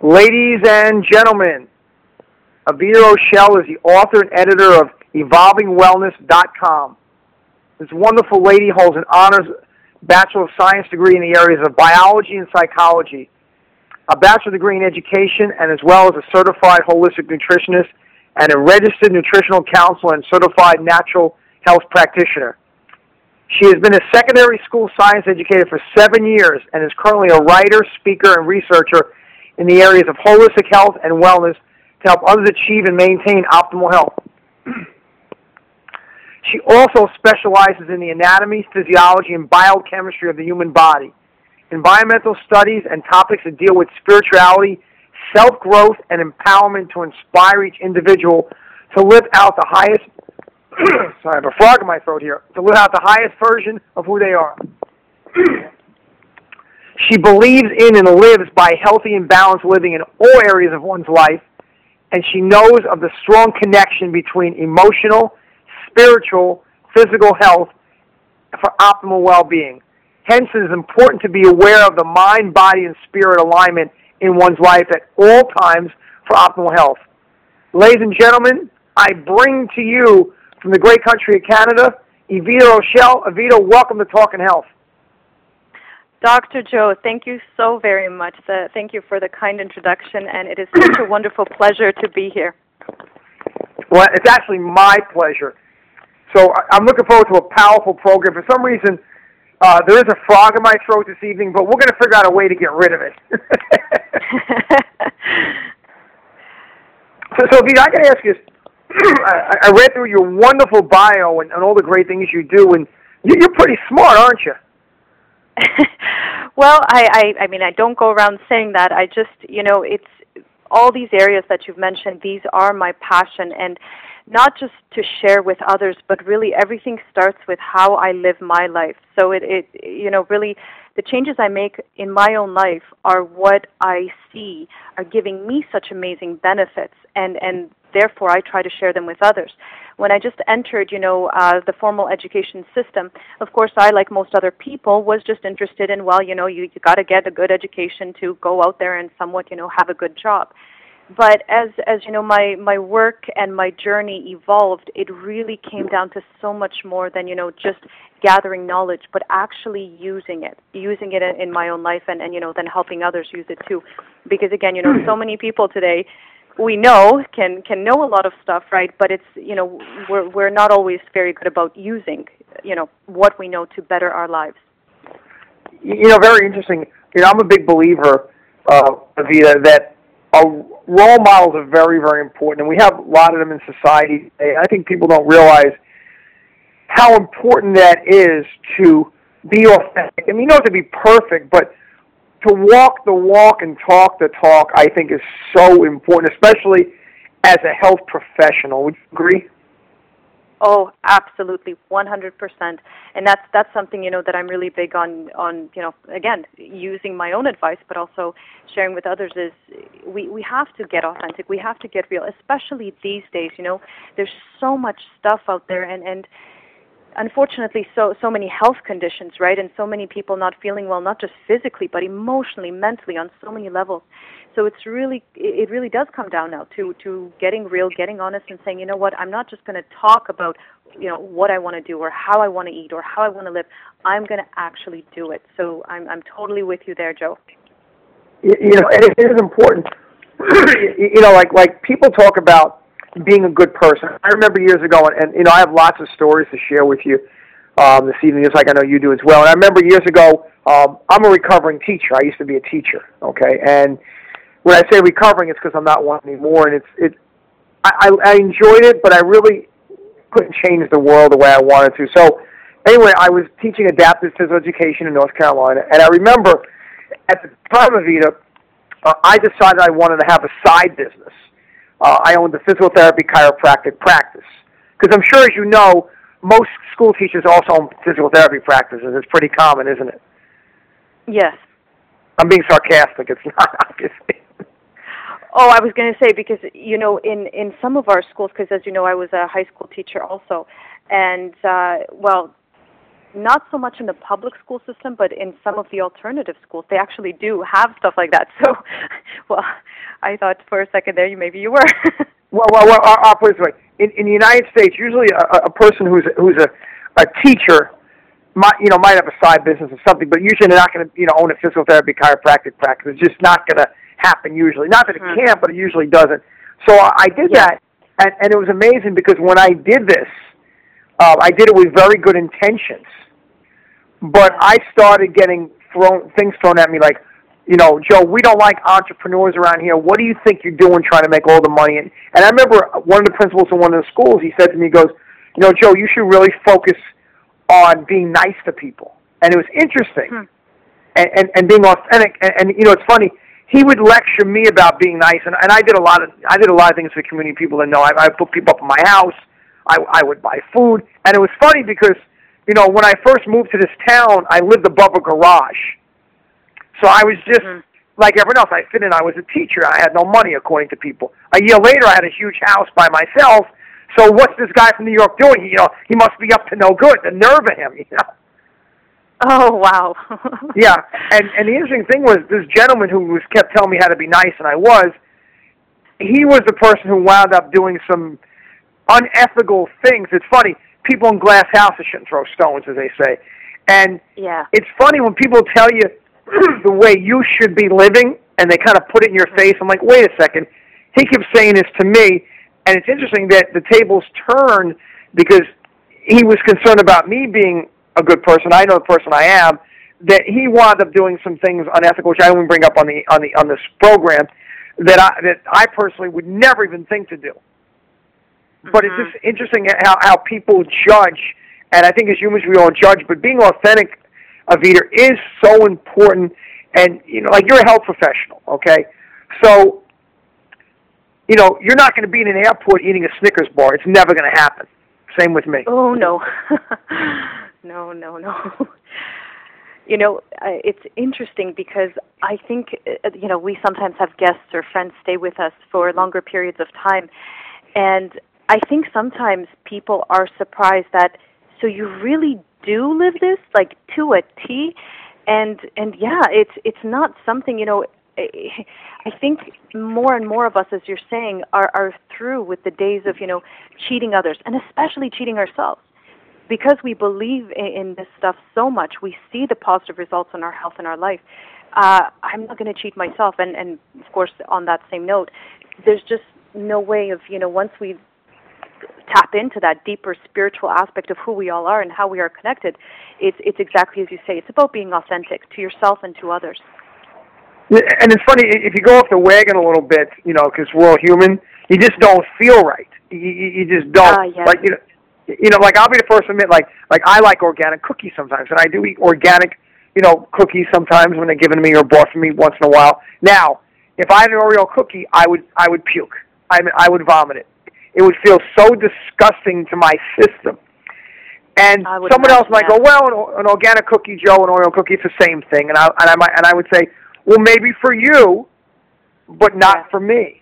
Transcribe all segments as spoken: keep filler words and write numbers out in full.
Ladies and gentlemen, Avita Rochelle is the author and editor of evolving wellness dot com. This wonderful lady holds an honors Bachelor of Science degree in the areas of biology and psychology, a bachelor degree in education, and as well as a certified holistic nutritionist and a registered nutritional counselor and certified natural health practitioner. She has been a secondary school science educator for seven years and is currently a writer, speaker, and researcher in the areas of holistic health and wellness to help others achieve and maintain optimal health. She also specializes in the anatomy, physiology, and biochemistry of the human body, environmental studies, and topics that deal with spirituality, self-growth, and empowerment to inspire each individual to live out the highest, sorry, I have a frog in my throat here, to live out the highest version of who they are. She believes in and lives by healthy and balanced living in all areas of one's life, and she knows of the strong connection between emotional, spiritual, physical health for optimal well-being. Hence, it is important to be aware of the mind, body, and spirit alignment in one's life at all times for optimal health. Ladies and gentlemen, I bring to you from the great country of Canada, Avita Rochelle. Avita, welcome to Talking Health. Doctor Joe, thank you so very much. Uh, thank you for the kind introduction, and it is such a wonderful pleasure to be here. Well, it's actually my pleasure. So I'm looking forward to a powerful program. For some reason, uh, there is a frog in my throat this evening, but we're going to figure out a way to get rid of it. so, so, Avita, I got to ask you, I, I read through your wonderful bio and, and all the great things you do, and you, you're pretty smart, aren't you? Well, I, I, I mean, I don't go around saying that. I just, you know, it's all these areas that you've mentioned, these are my passion, and not just to share with others, but really everything starts with how I live my life. So it, it, you know, really the changes I make in my own life are what I see are giving me such amazing benefits, and, and therefore I try to share them with others. When I just entered, you know, uh, the formal education system, of course, I, like most other people, was just interested in, well, you know, you, you got to get a good education to go out there and somewhat, you know, have a good job. But as, as you know, my, my work and my journey evolved, it really came down to so much more than, you know, just gathering knowledge, but actually using it, using it in, in my own life and, and, you know, then helping others use it too. Because, again, you know, so many people today, we know can can know a lot of stuff, right? But it's, you know, we're we're not always very good about using, you know, what we know to better our lives. You know, very interesting. You know, I'm a big believer, uh, Avita, that uh, role models are very, very important, and we have a lot of them in society. I think people don't realize how important that is to be authentic. I mean, you don't have to be perfect, but to walk the walk and talk the talk, I think, is so important, especially as a health professional. Would you agree? Oh, absolutely, one hundred percent. And that's that's something, you know, that I'm really big on, on, you know, again, using my own advice, but also sharing with others is we, we have to get authentic. We have to get real, especially these days, you know. There's so much stuff out there, and, and unfortunately, so so many health conditions, right, and so many people not feeling well, not just physically, but emotionally, mentally, on so many levels. So it's really, it really does come down now to to getting real, getting honest, and saying, you know what, I'm not just going to talk about, you know, what I want to do or how I want to eat or how I want to live. I'm going to actually do it. So I'm I'm totally with you there, Joe. You, you know, and it is important. You know, like like people talk about being a good person. I remember years ago, and, and you know, I have lots of stories to share with you um, this evening, just like I know you do as well. And I remember years ago, um, I'm a recovering teacher. I used to be a teacher, okay? And when I say recovering, it's because I'm not one anymore. And it's it, I, I enjoyed it, but I really couldn't change the world the way I wanted to. So anyway, I was teaching adaptive physical education in North Carolina, and I remember at the time, Avita, uh, I decided I wanted to have a side business. Uh, I owned a physical therapy chiropractic practice. Because I'm sure, as you know, most school teachers also own physical therapy practices. It's pretty common, isn't it? Yes. I'm being sarcastic. It's not, obviously. Oh, I was going to say, because, you know, in, in some of our schools, because as you know, I was a high school teacher also, and, uh, well, not so much in the public school system, but in some of the alternative schools, they actually do have stuff like that. So, well, I thought for a second there, you maybe you were. well, well, well I'll, I'll put it this way. In, in the United States, usually a, a person who's a, who's a, a teacher might, you know, might have a side business or something, but usually they're not going to, you know, own a physical therapy chiropractic practice. It's just not going to happen usually. Not that it mm-hmm. can't, but it usually doesn't. So I, I did yeah. that, and, and it was amazing because when I did this, uh, I did it with very good intentions. But I started getting thrown things thrown at me like, you know, Joe, we don't like entrepreneurs around here. What do you think you're doing trying to make all the money? And, and I remember one of the principals in one of the schools, he said to me, he goes, you know, Joe, you should really focus on being nice to people. And it was interesting. Hmm. And, and, and being authentic. And, and, you know, it's funny. He would lecture me about being nice. And, and I did a lot of I did a lot of things for the community people that know. I, I put people up in my house. I, I would buy food. And it was funny because, you know, when I first moved to this town, I lived above a garage. So I was just mm-hmm. like everyone else. I fit in. I was a teacher. I had no money, according to people. A year later, I had a huge house by myself. So what's this guy from New York doing? You know, he must be up to no good. The nerve of him, you know. Oh, wow. yeah, and and the interesting thing was this gentleman who was kept telling me how to be nice, and I was, he was the person who wound up doing some unethical things. It's funny. People in glass houses shouldn't throw stones, as they say. And yeah. it's funny when people tell you the way you should be living, and they kind of put it in your face. I'm like, wait a second. He keeps saying this to me, and it's interesting that the tables turned because he was concerned about me being a good person. I know the person I am. That he wound up doing some things unethical, which I won't bring up on the on the on this program, that I that I personally would never even think to do. But mm-hmm. it's just interesting how, how people judge, and I think as humans we all judge, but being authentic, Avita, is so important. And, you know, like you're a health professional, okay? So, you know, you're not going to be in an airport eating a Snickers bar. It's never going to happen. Same with me. Oh, no. no, no, no. You know, uh, it's interesting because I think, uh, you know, we sometimes have guests or friends stay with us for longer periods of time, and I think sometimes people are surprised that, so you really do live this, like, to a T? And, and yeah, it's it's not something, you know, I think more and more of us, as you're saying, are, are through with the days of, you know, cheating others, and especially cheating ourselves. Because we believe in, in this stuff so much, we see the positive results in our health and our life. Uh, I'm not going to cheat myself. And, and, of course, on that same note, there's just no way of, you know, once we tap into that deeper spiritual aspect of who we all are and how we are connected, it's it's exactly as you say. It's about being authentic to yourself and to others. And it's funny, if you go off the wagon a little bit, you know, because we're all human, you just don't feel right. You, you just don't. Uh, yeah. Like, you know, you know, like I'll be the first to admit, like, like I like organic cookies sometimes, and I do eat organic, you know, cookies sometimes when they're given to me or bought for me once in a while. Now, if I had an Oreo cookie, I would I would puke. I mean, I would vomit it. It would feel so disgusting to my system. And someone else might go, well, an, an organic cookie, Joe, an Oreo cookie, it's the same thing. And I and I might and I would say, well, maybe for you, but not yeah. for me.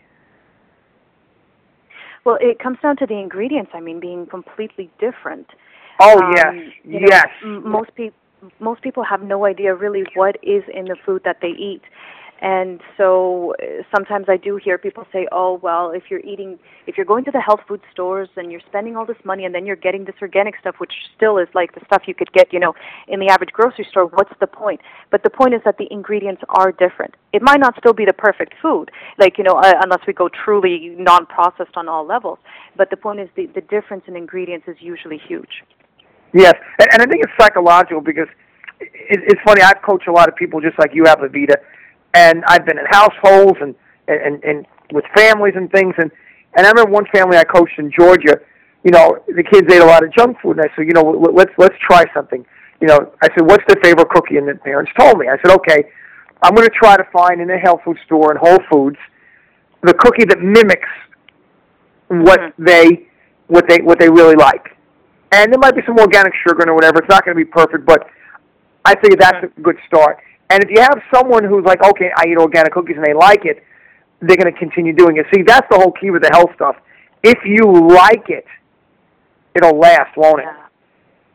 Well, it comes down to the ingredients. I mean, being completely different. Oh um, yes, you know, yes. M- most people most people have no idea really what is in the food that they eat. And so uh, sometimes I do hear people say, oh, well, if you're eating, if you're going to the health food stores and you're spending all this money and then you're getting this organic stuff, which still is like the stuff you could get, you know, in the average grocery store, what's the point? But the point is that the ingredients are different. It might not still be the perfect food, like, you know, uh, unless we go truly non-processed on all levels. But the point is the, the difference in ingredients is usually huge. Yes, and, and I think it's psychological because it, it's funny, I've coached a lot of people just like you have, Avita. And I've been in households and, and, and with families and things. And, and I remember one family I coached in Georgia, you know, the kids ate a lot of junk food. And I said, you know, let's let's try something. You know, I said, what's their favorite cookie? And the parents told me. I said, okay, I'm going to try to find in a health food store and Whole Foods the cookie that mimics what mm-hmm. they what they what they really like. And there might be some organic sugar or whatever. It's not going to be perfect, but I think that's mm-hmm. a good start. And if you have someone who's like, okay, I eat organic cookies and they like it, they're going to continue doing it. See, that's the whole key with the health stuff. If you like it, it'll last, won't it? Yeah.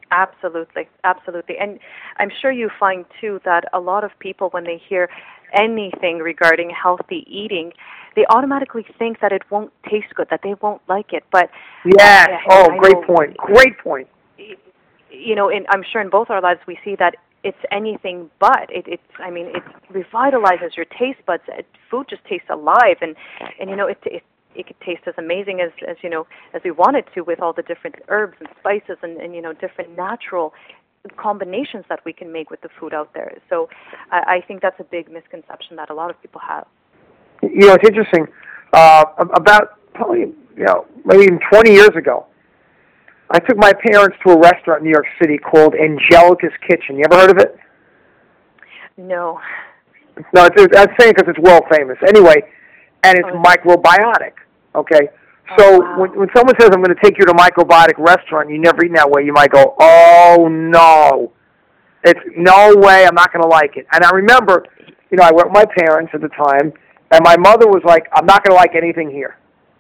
Absolutely, absolutely. And I'm sure you find, too, that a lot of people, when they hear anything regarding healthy eating, they automatically think that it won't taste good, that they won't like it. But yeah, uh, oh, I great know, point, great point. You know, in, I'm sure in both our lives we see that it's anything but. It, it's, I mean, it revitalizes your taste buds. It, food just tastes alive, and and you know, it it it could taste as amazing as as you know as we want it to, with all the different herbs and spices and and you know different natural combinations that we can make with the food out there. So I, I think that's a big misconception that a lot of people have. You know, it's interesting. Uh, about probably you know maybe even twenty years ago, I took my parents to a restaurant in New York City called Angelica's Kitchen. You ever heard of it? No. No, it's, it's, I'm saying because it's world famous. Anyway, and it's oh, microbiotic. Okay, oh, so wow. when when someone says I'm going to take you to a microbiotic restaurant, you never eaten that way. You might go, oh no, it's no way. I'm not going to like it. And I remember, you know, I went with my parents at the time, and my mother was like, I'm not going to like anything here.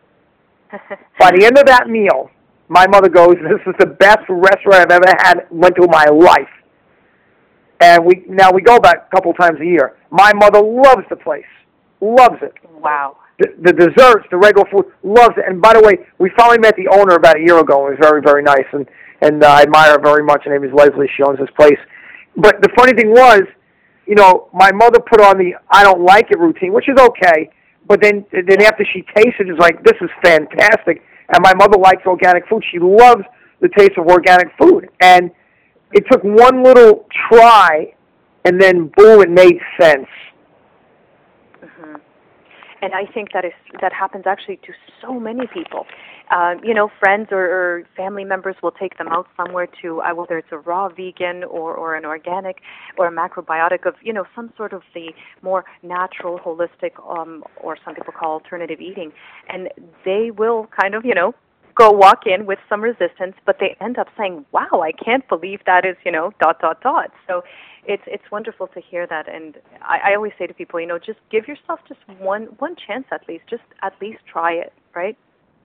By the end of that meal, my mother goes, this is the best restaurant I've ever had, went to in my life. And we now we go back a couple times a year. My mother loves the place, loves it. Wow. The, the desserts, the regular food, loves it. And by the way, we finally met the owner about a year ago. It was very, very nice, and and uh, I admire her very much. Her name is Leslie. She owns this place. But the funny thing was, you know, my mother put on the I don't like it routine, which is okay. But then then after she tasted it, it's like, this is fantastic. And my mother likes organic food. She loves the taste of organic food. And it took one little try, and then boom, it made sense. Mm-hmm. And I think that is that happens actually to so many people. Uh, you know, friends or, or family members will take them out somewhere to, uh, whether it's a raw vegan or, or an organic or a macrobiotic of, you know, some sort of the more natural, holistic, um, or some people call alternative eating. And they will kind of, you know, go walk in with some resistance, but they end up saying, wow, I can't believe that is, you know, dot, dot, dot. So it's it's wonderful to hear that. And I, I always say to people, you know, just give yourself just one one chance at least. Just at least try it, right?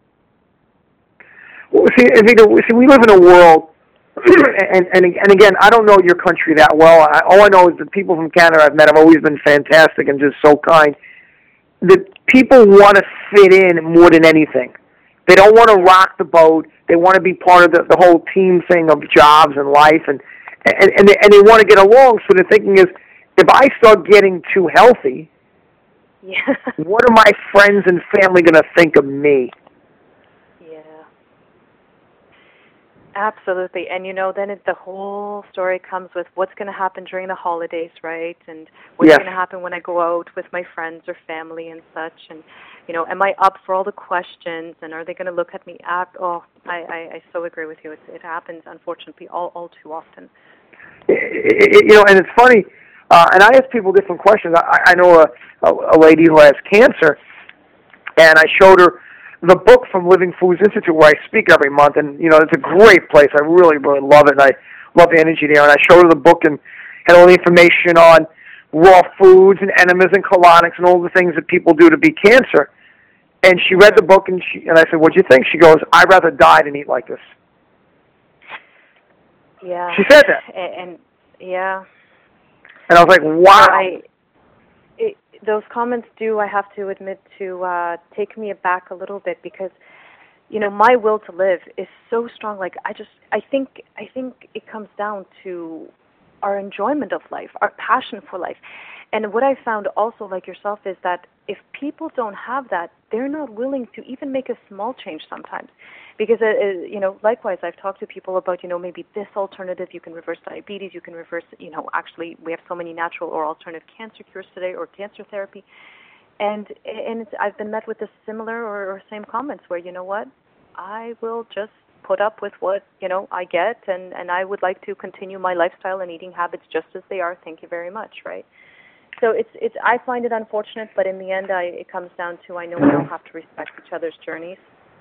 Well, see, Vita, see, we live in a world, and, and and again, I don't know your country that well. I, all I know is the people from Canada I've met have always been fantastic and just so kind. The people want to fit in more than anything. They don't want to rock the boat. They want to be part of the, the whole team thing of jobs and life, and and and they, and they want to get along. So the thinking is, if I start getting too healthy, yeah. what are my friends and family going to think of me? Absolutely. And, you know, then it, the whole story comes with what's going to happen during the holidays, right? And what's yes. going to happen when I go out with my friends or family and such. And, you know, am I up for all the questions? And are they going to look at me up? Oh, I, I, I so agree with you. It, it happens, unfortunately, all, all too often. It, it, you know, and it's funny, uh, and I ask people different questions. I, I know a, a, a lady who has cancer, and I showed her the book from Living Foods Institute, where I speak every month, and you know it's a great place. I really, really love it, and I love the energy there. And I showed her the book and had all the information on raw foods and enemas and colonics and all the things that people do to beat cancer. And she read the book, and she and I said, "What'd you think?" She goes, "I'd rather die than eat like this." Yeah. She said that, and, and yeah. And I was like, "Wow." I, it, those comments do, I have to admit, to uh, take me aback a little bit, because, you know, my will to live is so strong. Like, I just, I think, I think it comes down to our enjoyment of life, our passion for life. And what I found also, like yourself, is that if people don't have that, they're not willing to even make a small change sometimes. Because, uh, you know, likewise, I've talked to people about, you know, maybe this alternative, you can reverse diabetes, you can reverse, you know, actually we have so many natural or alternative cancer cures today, or cancer therapy. And and it's, I've been met with the similar or, or same comments where, you know what, I will just put up with what, you know, I get, and, and I would like to continue my lifestyle and eating habits just as they are. Thank you very much, right? So it's it's. I find it unfortunate, but in the end, I, it comes down to, I know we all have to respect each other's journeys.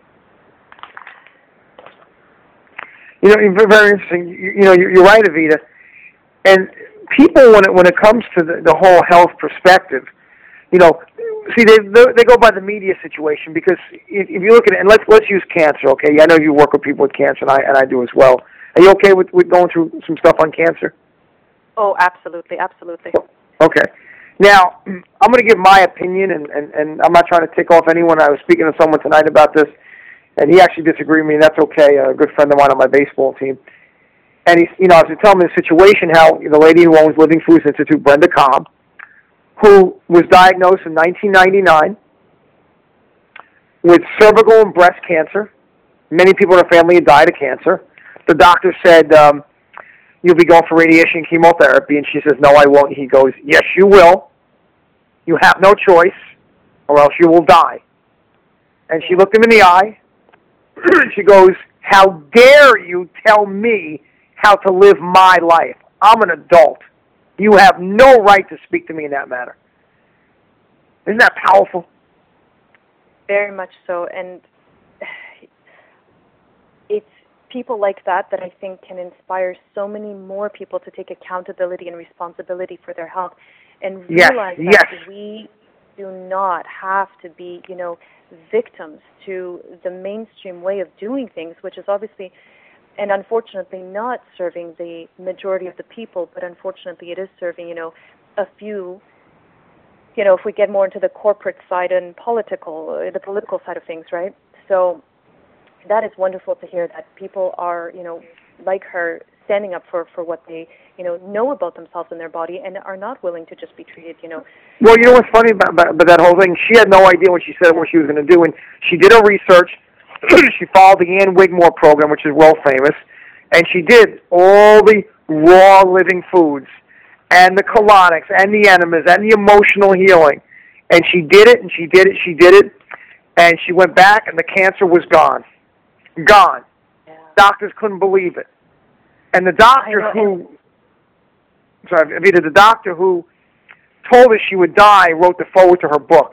You know, very interesting. You, you know, you're, you're right, Evita. And people, when it when it comes to the, the whole health perspective, you know, see, they they go by the media situation, because if, if you look at it, and let's let's use cancer, okay? I know you work with people with cancer, and I and I do as well. Are you okay with, with going through some stuff on cancer? Oh, absolutely, absolutely. Okay. Now, I'm going to give my opinion, and, and, and I'm not trying to tick off anyone. I was speaking to someone tonight about this, and he actually disagreed with me, and that's okay. A good friend of mine on my baseball team. And he's, you know, I was telling him the situation, how the lady who owns Living Foods Institute, Brenda Cobb, who was diagnosed in nineteen ninety-nine with cervical and breast cancer. Many people in her family had died of cancer. The doctor said, um, you'll be going for radiation and chemotherapy. And she says, no, I won't. He goes, yes, you will. You have no choice, or else you will die. And she looked him in the eye. She goes, how dare you tell me how to live my life? I'm an adult. You have no right to speak to me in that matter. Isn't that powerful? Very much so. And it's people like that that I think can inspire so many more people to take accountability and responsibility for their health and realize yes, that yes. we do not have to be, you know, victims to the mainstream way of doing things, which is obviously and unfortunately not serving the majority of the people, but unfortunately it is serving, you know, a few, you know, if we get more into the corporate side and political, the political side of things, right? So that is wonderful to hear that people are, you know, like her, standing up for, for what they, you know, know about themselves and their body and are not willing to just be treated, you know. Well, you know what's funny about, about, about that whole thing? She had no idea when she said what she was going to do, and she did her research. She followed the Ann Wigmore program, which is world famous, and she did all the raw living foods and the colonics and the enemas and the emotional healing. And she did it, and she did it, she did it, and she went back, and the cancer was gone. Gone. Yeah. Doctors couldn't believe it. And the doctor who, sorry, Evita, the doctor who told her she would die wrote the foreword to her book.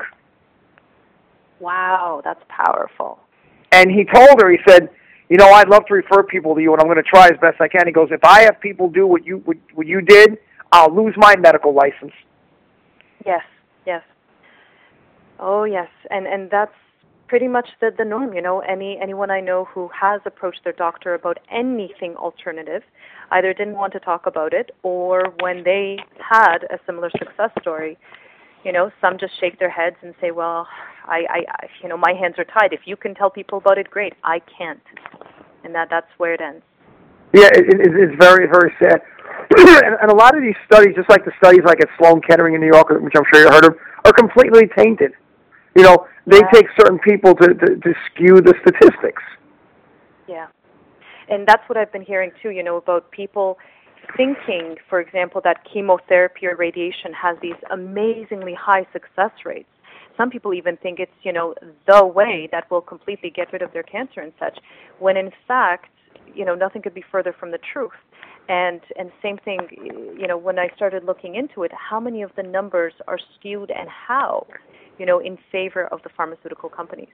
Wow, that's powerful. And he told her, he said, you know, I'd love to refer people to you, and I'm going to try as best I can. He goes, if I have people do what you what, what you did, I'll lose my medical license. Yes, yes. Oh, yes, and and that's pretty much the, the norm, you know. Any anyone I know who has approached their doctor about anything alternative either didn't want to talk about it, or when they had a similar success story, you know, some just shake their heads and say, well, I, I, you know, my hands are tied. If you can tell people about it, great. I can't. And that that's where it ends. Yeah, it, it, it's very, very sad. and, and a lot of these studies, just like the studies like at Sloan Kettering in New York, which I'm sure you heard of, are completely tainted. You know, they yeah. take certain people to, to, to skew the statistics. Yeah. And that's what I've been hearing, too, you know, about people thinking, for example, that chemotherapy or radiation has these amazingly high success rates. Some people even think it's, you know, the way that will completely get rid of their cancer and such, when in fact, you know, nothing could be further from the truth. And and same thing, you know, when I started looking into it, how many of the numbers are skewed and how, you know, in favor of the pharmaceutical companies?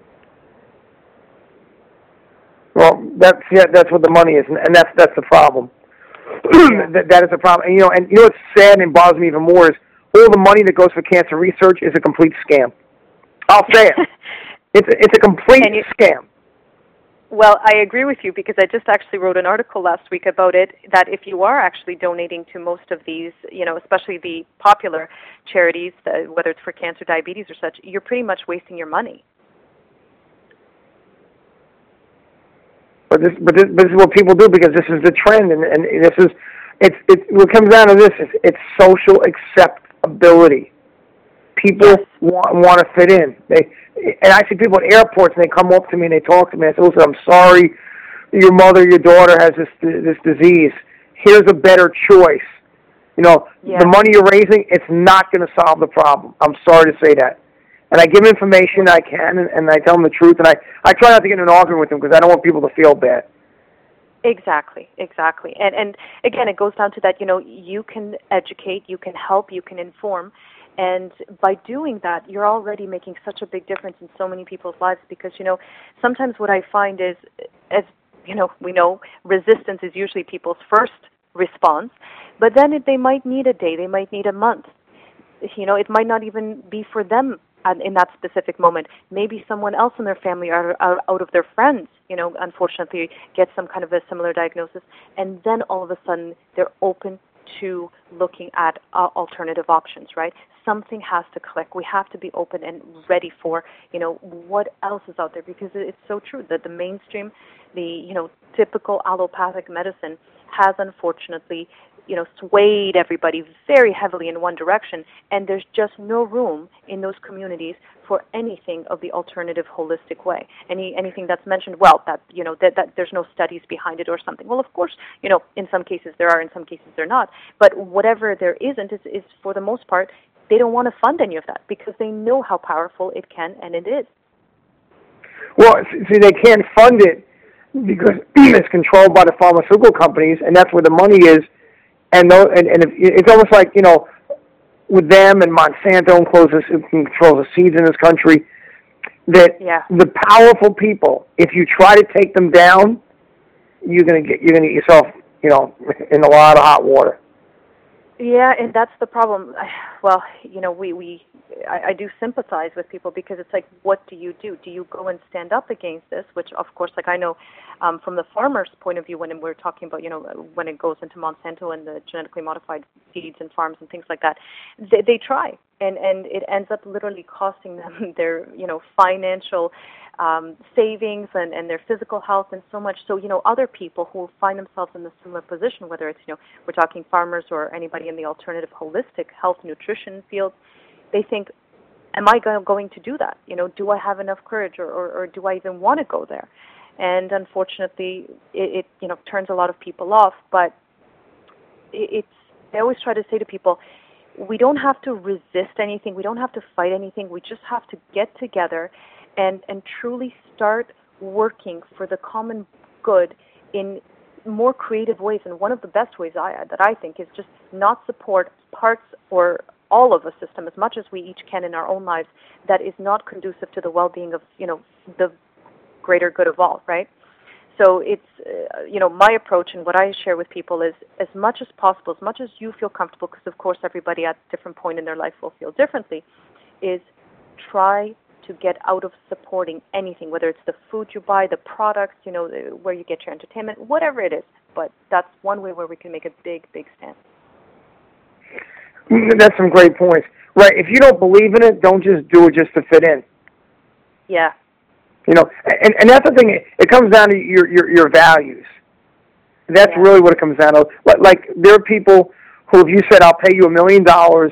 Well, that's yeah, that's what the money is, and that's that's the problem. Yeah. that, that is the problem. And, you know, and you know what's sad and bothers me even more is all the money that goes for cancer research is a complete scam. I'll say it. it's a, it's a complete you, scam. Well, I agree with you because I just actually wrote an article last week about it, that if you are actually donating to most of these, you know, especially the popular charities, the, whether it's for cancer, diabetes, or such, you're pretty much wasting your money. But this, but this, this is what people do because this is the trend, and, and this is, it's, it's, what comes down to this is it's social acceptability. People yes. want want to fit in. They, and I see people at airports, and they come up to me and they talk to me. I say, "Listen, I'm sorry, your mother, your daughter has this this disease. Here's a better choice. You know, yeah. the money you're raising, it's not going to solve the problem. I'm sorry to say that." And I give them information I can, and, and I tell them the truth, and I, I try not to get in an argument with them because I don't want people to feel bad. Exactly, exactly. And and again, it goes down to that, you know, you can educate, you can help, you can inform, and by doing that, you're already making such a big difference in so many people's lives because, you know, sometimes what I find is, as, you know, we know resistance is usually people's first response, but then it, they might need a day, they might need a month. You know, it might not even be for them and in that specific moment. Maybe someone else in their family or, or out of their friends, you know, unfortunately gets some kind of a similar diagnosis, and then all of a sudden they're open to looking at uh, alternative options, right? Something has to click. We have to be open and ready for, you know, what else is out there, because it's so true that the mainstream, the, you know, typical allopathic medicine has unfortunately, you know, swayed everybody very heavily in one direction, and there's just no room in those communities for anything of the alternative holistic way. Any anything that's mentioned, well, that, you know, that, that there's no studies behind it or something. Well, of course, you know, in some cases there are, in some cases there not. But whatever there isn't is, is for the most part, they don't want to fund any of that because they know how powerful it can and it is. Well, see, they can't fund it because it's controlled by the pharmaceutical companies, and that's where the money is. And, those, and, and if, it's almost like, you know, with them and Monsanto and closes, controls the seeds in this country, that yeah. the powerful people, if you try to take them down, you're gonna get you're gonna get yourself, you know, in a lot of hot water. Yeah, and that's the problem. Well, you know, we, we I, I do sympathize with people because it's like, what do you do? Do you go and stand up against this? Which, of course, like I know um, from the farmer's point of view, when we're talking about, you know, when it goes into Monsanto and the genetically modified seeds and farms and things like that, they, they try, and and it ends up literally costing them their, you know, financial um, savings and, and their physical health and so much. So, you know, other people who find themselves in a similar position, whether it's, you know, we're talking farmers or anybody in the alternative holistic health nutrition field, they think, am I go- going to do that? You know, do I have enough courage, or, or, or do I even want to go there? And unfortunately, it, it you know turns a lot of people off. But it, it's I always try to say to people, we don't have to resist anything. We don't have to fight anything. We just have to get together and, and truly start working for the common good in more creative ways. And one of the best ways I, that I think is just not support parts or all of a system as much as we each can in our own lives that is not conducive to the well-being of, you know, the greater good of all, right? So it's, uh, you know, my approach and what I share with people is as much as possible, as much as you feel comfortable, because of course everybody at a different point in their life will feel differently, is try to get out of supporting anything, whether it's the food you buy, the products, you know, the, where you get your entertainment, whatever it is. But that's one way where we can make a big, big stand. That's some great points. Right, if you don't believe in it, don't just do it just to fit in. Yeah. You know, and, and that's the thing, it comes down to your, your, your values. That's yeah. really what it comes down to. Like, there are people who, if you said, I'll pay you a million dollars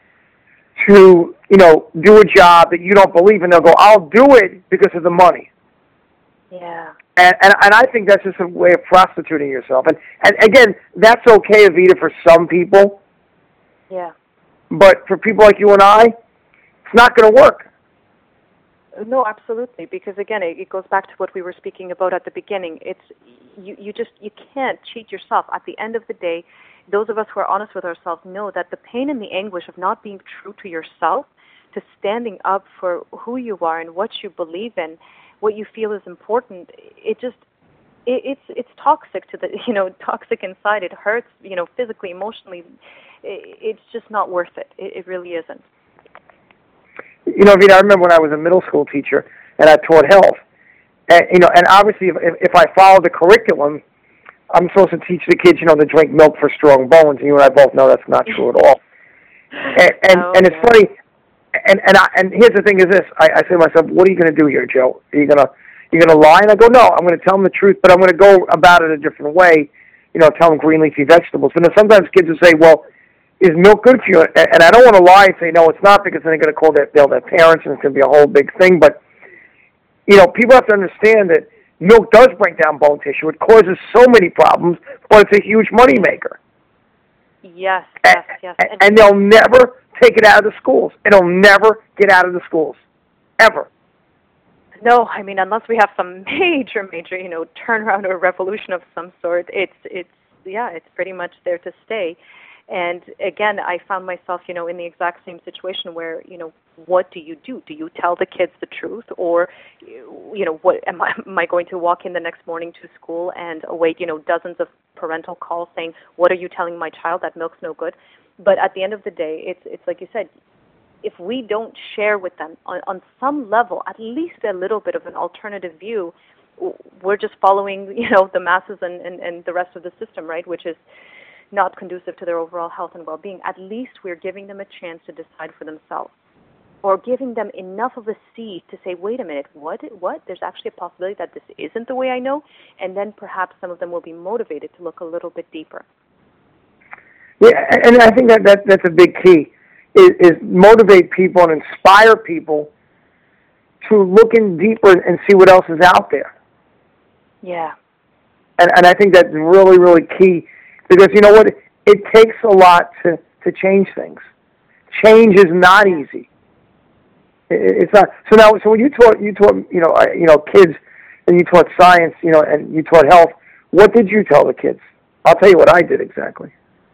to, you know, do a job that you don't believe in, they'll go, I'll do it because of the money. Yeah. And, and and I think that's just a way of prostituting yourself. And, and again, that's okay, Evita, for some people. Yeah. But for people like you and I, it's not going to work. No, absolutely. Because again, it, it goes back to what we were speaking about at the beginning. It's you, you just you can't cheat yourself. At the end of the day, those of us who are honest with ourselves know that the pain and the anguish of not being true to yourself, to standing up for who you are and what you believe in, what you feel is important, it just it, it's it's toxic to the you know toxic inside. It hurts, you know, physically, emotionally. It, it's just not worth it. It, it really isn't. You know, Vita, I remember when I was a middle school teacher and I taught health. And, you know, and obviously if, if I followed the curriculum, I'm supposed to teach the kids, you know, to drink milk for strong bones. And you and I both know that's not true at all. And and, oh, and it's yeah. funny. And and I, and here's the thing: is this? I, I say to myself, what are you going to do here, Joe? Are you gonna you gonna lie? And I go, no, I'm going to tell them the truth, but I'm going to go about it a different way. You know, tell them green leafy vegetables. And then sometimes kids will say, well, is milk good for you? And I don't want to lie and say, no, it's not, because then they're going to call their, their parents, and it's going to be a whole big thing. But, you know, people have to understand that milk does break down bone tissue. It causes so many problems, but it's a huge moneymaker. Yes, and, yes, yes. And, and they'll never take it out of the schools. It'll never get out of the schools, ever. No, I mean, unless we have some major, major, you know, turnaround or revolution of some sort, it's, it's, yeah, it's pretty much there to stay. And again, I found myself, you know, in the exact same situation where, you know, what do you do? Do you tell the kids the truth, or, you know, what am I, am I going to walk in the next morning to school and await, you know, dozens of parental calls saying, what are you telling my child, that milk's no good? But at the end of the day, it's it's like you said, if we don't share with them on, on some level, at least a little bit of an alternative view, we're just following, you know, the masses and, and, and the rest of the system, right, which is not conducive to their overall health and well-being. At least we're giving them a chance to decide for themselves, or giving them enough of a seed to say, wait a minute, what, what? There's actually a possibility that this isn't the way I know, and then perhaps some of them will be motivated to look a little bit deeper. Yeah, and I think that, that that's a big key, is, is motivate people and inspire people to look in deeper and see what else is out there. Yeah. And and I think that's really, really key, because you know what? It takes a lot to, to change things. Change is not easy. It, it's not. So now, so when you taught, you taught, you know, you know, kids, and you taught science, you know, and you taught health, what did you tell the kids? I'll tell you what I did exactly.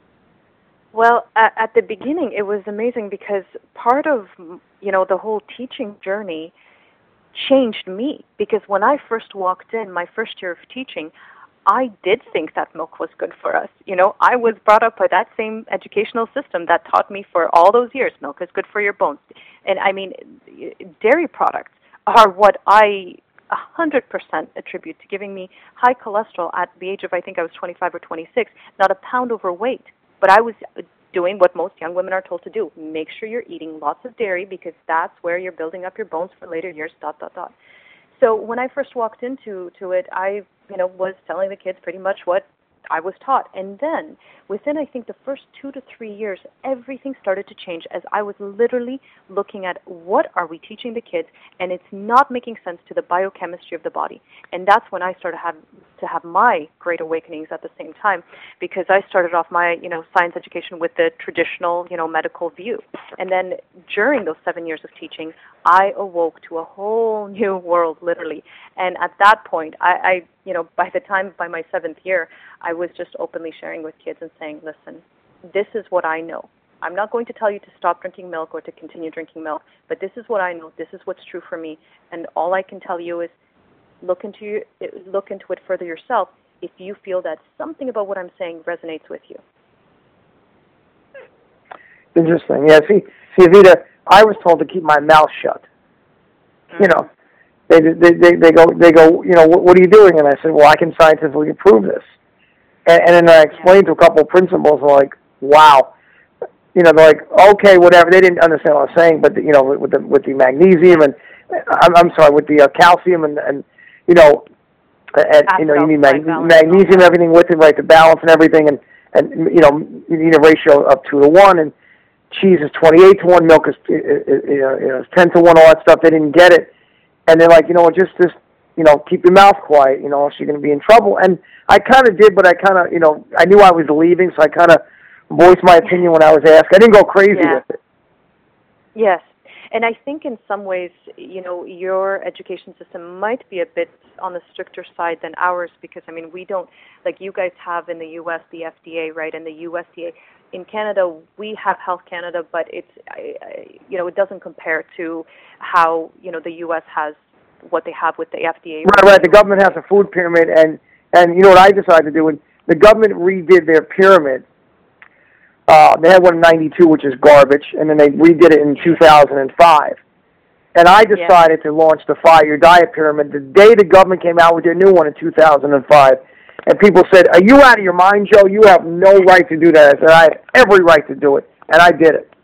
Well, at, at the beginning, it was amazing because part of, you know, the whole teaching journey changed me, because when I first walked in, my first year of teaching, I did think that milk was good for us. You know, I was brought up by that same educational system that taught me for all those years, milk is good for your bones. And I mean, dairy products are what I one hundred percent attribute to giving me high cholesterol at the age of, I think I was twenty-five or twenty-six, not a pound overweight. But I was doing what most young women are told to do. Make sure you're eating lots of dairy, because that's where you're building up your bones for later years, dot, dot, dot. So when I first walked into to it, I you know, was telling the kids pretty much what I was taught. And then within, I think, the first two to three years, everything started to change as I was literally looking at what are we teaching the kids, and it's not making sense to the biochemistry of the body. And that's when I started have, to have my great awakenings at the same time, because I started off my, you know, science education with the traditional, you know, medical view. And then during those seven years of teaching, I awoke to a whole new world, literally. And at that point, I, I you know, by the time, by my seventh year, I was just openly sharing with kids and saying, listen, this is what I know. I'm not going to tell you to stop drinking milk or to continue drinking milk, but this is what I know. This is what's true for me. And all I can tell you is look into it, look into it further yourself if you feel that something about what I'm saying resonates with you. Interesting. Yeah, see, see, Evita, I was told to keep my mouth shut. Mm-hmm. You know, they, they they they go they go. You know, what, what are you doing? And I said, well, I can scientifically prove this. And, and then I explained yeah. to a couple of principals, like, wow. You know, they're like, okay, whatever. They didn't understand what I was saying, but the, you know, with the with the magnesium and I'm, I'm sorry, with the uh, calcium and and you know, and you know, you need mag- magnesium and everything with it, right? The balance and everything, and and you know, you need a ratio of two to one, and cheese is twenty-eight to one, milk is you know, you know, ten to one, all that stuff. They didn't get it, and they're like, you know, just just you know, keep your mouth quiet, you know, else you're going to be in trouble. And I kind of did, but I kind of, you know, I knew I was leaving, so I kind of voiced my opinion when I was asked. I didn't go crazy yeah. with it. Yes. And I think in some ways, you know, your education system might be a bit on the stricter side than ours, because, I mean, we don't, like you guys have in the U S the F D A, right, and the U S D A. In Canada, we have Health Canada, but it's, I, I, you know, it doesn't compare to how, you know, the U S has what they have with the F D A. Right, right. The government has a food pyramid, and, and you know what I decided to do? When the government redid their pyramid, Uh, they had one in ninety-two, which is garbage, and then they redid it in two thousand five. And I decided yeah. to launch the Five-Year Diet Pyramid the day the government came out with their new one in two thousand five. And people said, are you out of your mind, Joe? You have no right to do that. I said, I have every right to do it. And I did it.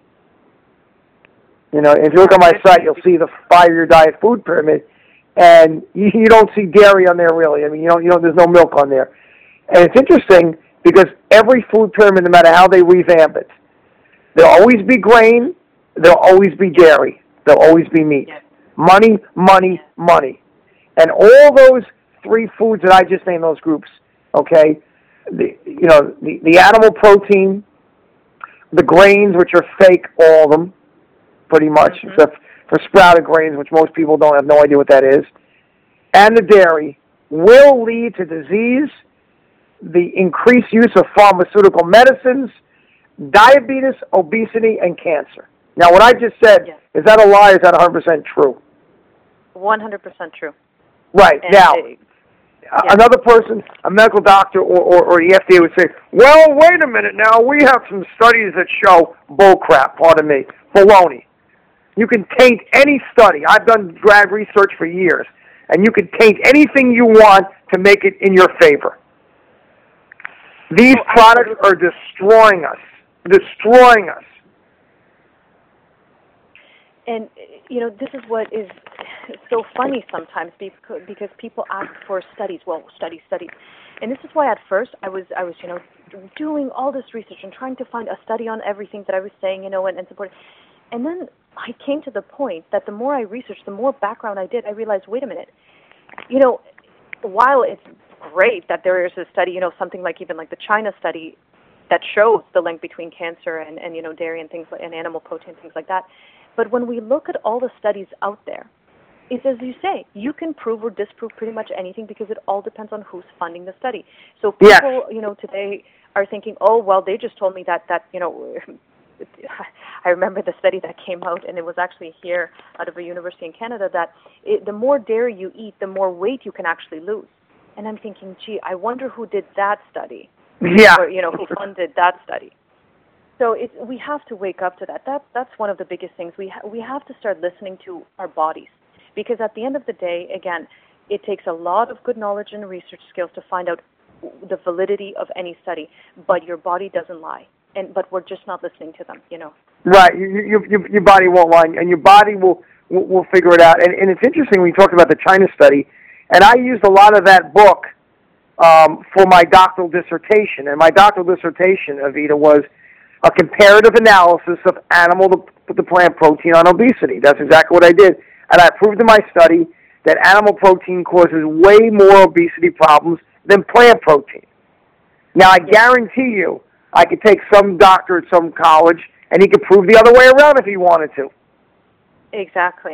You know, if you look on my site, you'll see the Five-Year Diet Food Pyramid, and you, you don't see dairy on there, really. I mean, you don't, you know, there's no milk on there. And it's interesting, because every food pyramid, no matter how they revamp it, there'll always be grain, there'll always be dairy, there'll always be meat. Yes. Money, money, yes. money. And all those three foods that I just named, those groups, okay, the, you know, the, the animal protein, the grains, which are fake, all of them, pretty much, mm-hmm. except for sprouted grains, which most people don't have no idea what that is, and the dairy, will lead to disease, the increased use of pharmaceutical medicines, diabetes, obesity, and cancer. Now, what I just said, yes. is that a lie or is that one hundred percent true? one hundred percent true. Right. And now, it, yeah. another person, a medical doctor or, or, or the F D A would say, well, wait a minute now, we have some studies that show bull crap, pardon me, baloney. You can taint any study. I've done grad research for years, and you can taint anything you want to make it in your favor. These oh, products are destroying us, destroying us. And, you know, this is what is so funny sometimes because, because people ask for studies. Well, studies, studies. And this is why at first I was, I was, you know, doing all this research and trying to find a study on everything that I was saying, you know, and, and supporting. And then I came to the point that the more I researched, the more background I did, I realized, wait a minute, you know, while it's great that there is a study, you know, something like even like the China study that shows the link between cancer and, and you know, dairy and things like, and animal protein, things like that. But when we look at all the studies out there, it's as you say, you can prove or disprove pretty much anything because it all depends on who's funding the study. So people, yes. you know, today are thinking, oh, well, they just told me that, that you know, I remember the study that came out, and it was actually here out of a university in Canada, that it, the more dairy you eat, the more weight you can actually lose. And I'm thinking, gee, I wonder who did that study. Yeah. Or, you know, who funded that study. So it's, we have to wake up to that. That that's one of the biggest things. We ha- we have to start listening to our bodies, because at the end of the day, again, it takes a lot of good knowledge and research skills to find out the validity of any study. But your body doesn't lie, and but we're just not listening to them. You know. Right. You, you, you, your body won't lie, and your body will will, will figure it out. And, and it's interesting when you talked about the China study, and I used a lot of that book um, for my doctoral dissertation. And my doctoral dissertation, Avita, was a comparative analysis of animal to, to plant protein on obesity. That's exactly what I did. And I proved in my study that animal protein causes way more obesity problems than plant protein. Now, I guarantee you, I could take some doctor at some college, and he could prove the other way around if he wanted to. Exactly.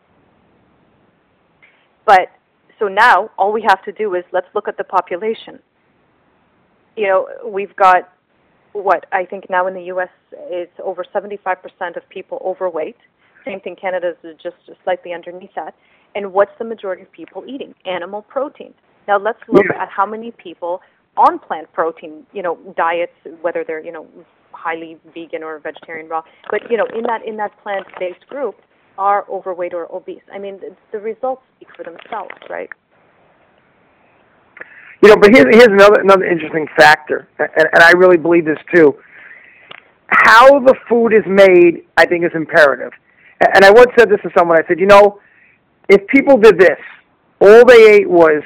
But, so now, all we have to do is, let's look at the population. You know, we've got, what, I think now in the U S it's over seventy-five percent of people overweight. Same thing, Canada is just slightly underneath that. And what's the majority of people eating? Animal protein. Now let's look yeah. at how many people on plant protein, you know, diets, whether they're, you know, highly vegan or vegetarian raw, but, you know, in that in that plant-based group are overweight or obese. I mean, the, the results speak for themselves, right? You know, but here's, here's another another interesting factor, and, and I really believe this too. How the food is made, I think, is imperative. And I once said this to someone. I said, you know, if people did this, all they ate was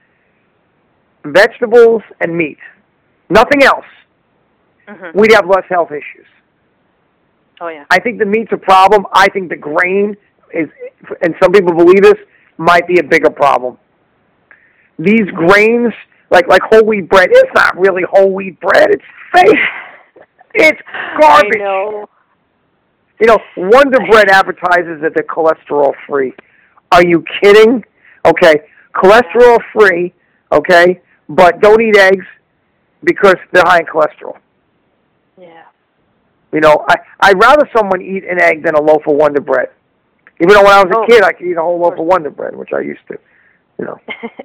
vegetables and meat, nothing else, mm-hmm. we'd have less health issues. Oh, yeah. I think the meat's a problem. I think the grain is, and some people believe this, might be a bigger problem. These grains, like like whole wheat bread, it's not really whole wheat bread. It's fake. It's garbage. I know. You know, Wonder Bread advertises that they're cholesterol free. Are you kidding? Okay, cholesterol free. Okay, but don't eat eggs because they're high in cholesterol. Yeah. You know, I I'd rather someone eat an egg than a loaf of Wonder Bread. Even though when I was a oh, kid, I could eat a whole loaf of Wonder Bread, which I used to. You know.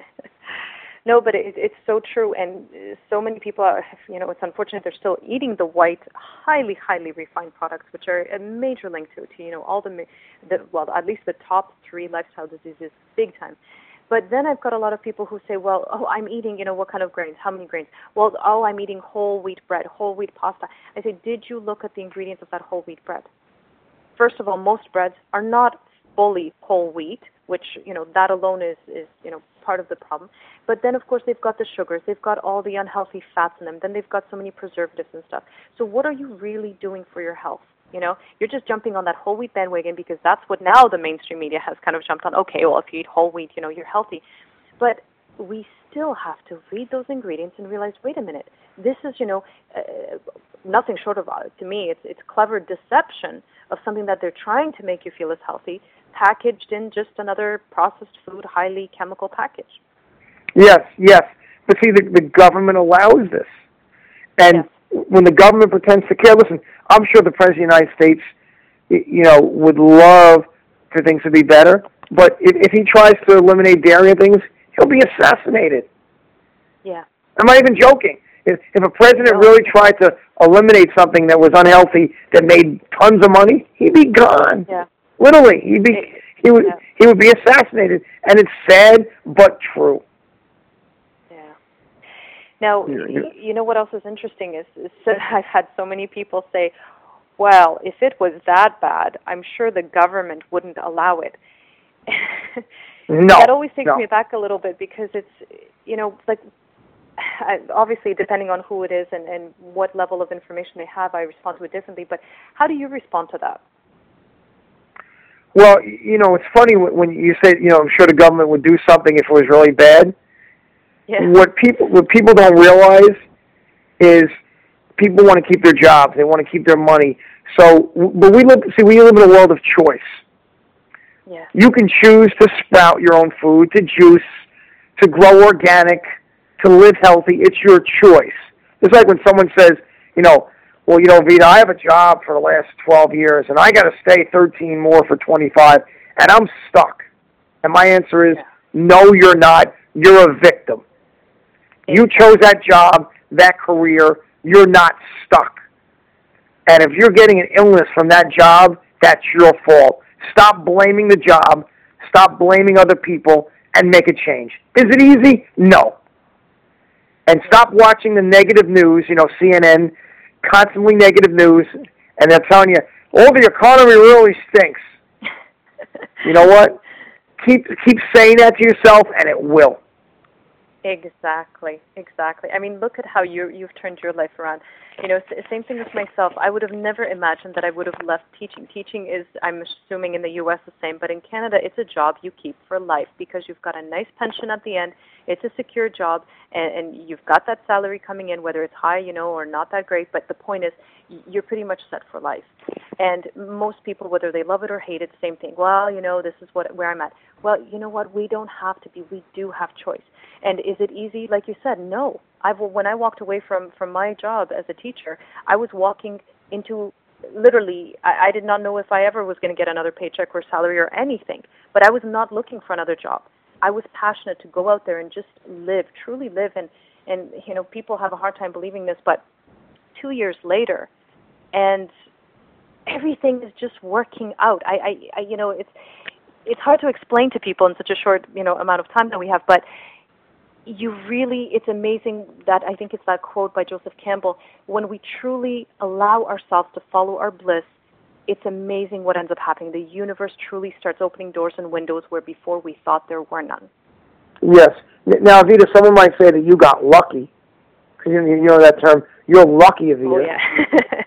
No, but it, it's so true, and so many people are, you know, it's unfortunate they're still eating the white, highly, highly refined products, which are a major link to, to you know, all the, the, well, at least the top three lifestyle diseases, big time. But then I've got a lot of people who say, well, oh, I'm eating, you know, what kind of grains, how many grains? Well, oh, I'm eating whole wheat bread, whole wheat pasta. I say, did you look at the ingredients of that whole wheat bread? First of all, most breads are not fully whole wheat, which, you know, that alone is, is, you know, part of the problem. But then, of course, they've got the sugars. They've got all the unhealthy fats in them. Then they've got so many preservatives and stuff. So what are you really doing for your health? You know, you're just jumping on that whole wheat bandwagon because that's what now the mainstream media has kind of jumped on. Okay, well, if you eat whole wheat, you know, you're healthy. But we still have to read those ingredients and realize, wait a minute, this is, you know, uh, nothing short of, uh, to me, it's it's clever deception of something that they're trying to make you feel as healthy, packaged in just another processed food, highly chemical package. Yes, yes. But see, the, the government allows this. And yes. when the government pretends to care, listen, I'm sure the President of the United States, you know, would love for things to be better. But if, if he tries to eliminate dairy and things, he'll be assassinated. Yeah. I'm not even joking. If, if a president no. really tried to eliminate something that was unhealthy, that made tons of money, he'd be gone. Yeah. Literally, he'd be he would yeah. he would be assassinated, and it's sad but true. Yeah. Now, yeah. you know what else is interesting is, is I've had so many people say, "Well, if it was that bad, I'm sure the government wouldn't allow it." No, that always takes no. me back a little bit because it's, you know, like, obviously depending on who it is and, and what level of information they have, I respond to it differently. But how do you respond to that? Well, you know, it's funny when you say, you know, I'm sure the government would do something if it was really bad. Yeah. What people what people don't realize is people want to keep their jobs. They want to keep their money. So, but we live, see, we live in a world of choice. Yeah. You can choose to sprout your own food, to juice, to grow organic, to live healthy. It's your choice. It's like when someone says, you know, well, you know, Vita, I have a job for the last twelve years, and I got to stay thirteen more for twenty-five, and I'm stuck. And my answer is, yeah. No, you're not. You're a victim. You chose that job, that career. You're not stuck. And if you're getting an illness from that job, that's your fault. Stop blaming the job. Stop blaming other people and make a change. Is it easy? No. And stop watching the negative news, you know, C N N, constantly negative news, and they're telling you, oh, the economy really stinks. You know what? Keep keep saying that to yourself, and it will. Exactly, exactly. I mean, look at how you you've turned your life around. You know, same thing with myself. I would have never imagined that I would have left teaching. Teaching is, I'm assuming in the U S the same, but in Canada it's a job you keep for life because you've got a nice pension at the end. It's a secure job, and, and you've got that salary coming in, whether it's high, you know, or not that great. But the point is, you're pretty much set for life. And most people, whether they love it or hate it, same thing. Well, you know, this is what where I'm at. Well, you know what? We don't have to be. We do have choice. And is it easy? Like you said, no. I've, when I walked away from, from my job as a teacher, I was walking into, literally, I, I did not know if I ever was going to get another paycheck or salary or anything. But I was not looking for another job. I was passionate to go out there and just live, truly live. And, and you know, people have a hard time believing this, but two years later, and everything is just working out. I, I, I you know, it's it's hard to explain to people in such a short, you know, amount of time that we have, but you really, it's amazing that, I think it's that quote by Joseph Campbell, when we truly allow ourselves to follow our bliss, it's amazing what ends up happening. The universe truly starts opening doors and windows where before we thought there were none. Yes. Now, Vita, someone might say that you got lucky. You know that term. You're lucky, Vita. Oh, yeah.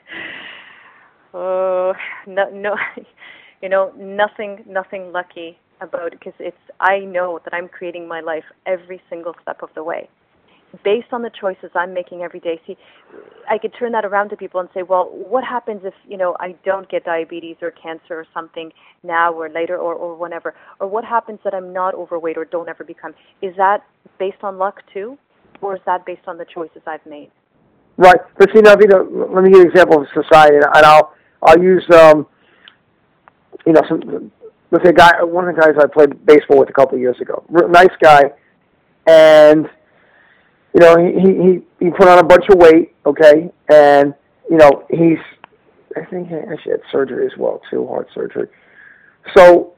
oh, no, no, you know, nothing, nothing lucky about it, because it's, I know that I'm creating my life every single step of the way based on the choices I'm making every day. See, I could turn that around to people and say, well, what happens if, you know, I don't get diabetes or cancer or something now or later or, or whenever? Or what happens that I'm not overweight or don't ever become? Is that based on luck too? Or is that based on the choices I've made? Right. But see, now, Vita, let me give you an example of society, and I'll, I'll use, um, you know, some... Let's say a guy, one of the guys I played baseball with a couple of years ago. Nice guy, and you know he he he put on a bunch of weight, okay, and you know he's I think he actually had surgery as well too, heart surgery. So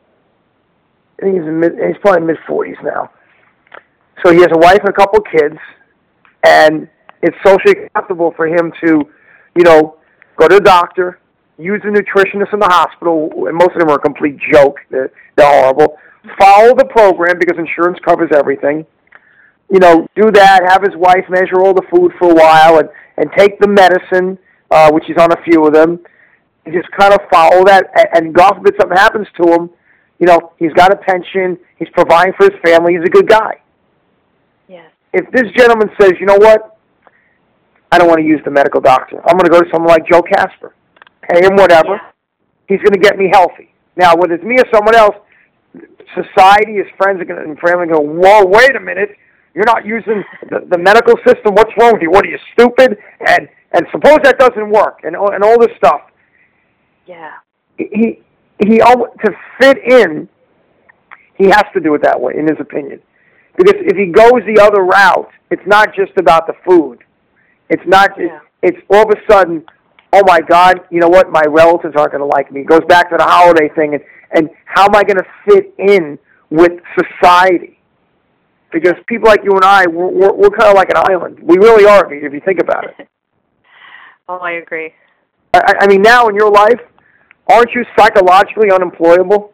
I think he's in mid, he's probably mid forties now. So he has a wife and a couple of kids, and it's socially acceptable for him to, you know, go to the doctor, use a nutritionist in the hospital, and most of them are a complete joke. They're, they're horrible. Follow the program because insurance covers everything. You know, do that, have his wife measure all the food for a while, and, and take the medicine, uh, which he's on a few of them, and just kind of follow that, and, and God forbid something happens to him, you know, he's got a pension, he's providing for his family, he's a good guy. Yes. If this gentleman says, you know what, I don't want to use the medical doctor, I'm going to go to someone like Joe Casper. Pay him whatever. Yeah. He's going to get me healthy. Now, whether it's me or someone else, society, his friends are going to, and family go, whoa, wait a minute. You're not using the, the medical system. What's wrong with you? What are you, stupid? And and suppose that doesn't work, and and all this stuff. Yeah. He he to fit in, he has to do it that way, in his opinion. Because if he goes the other route, it's not just about the food. It's not. Yeah. It's all of a sudden, oh my God, you know what, my relatives aren't going to like me. It goes back to the holiday thing, and, and how am I going to fit in with society? Because people like you and I, we're, we're, we're kind of like an island. We really are, if you think about it. Oh, I agree. I, I mean, now in your life, aren't you psychologically unemployable?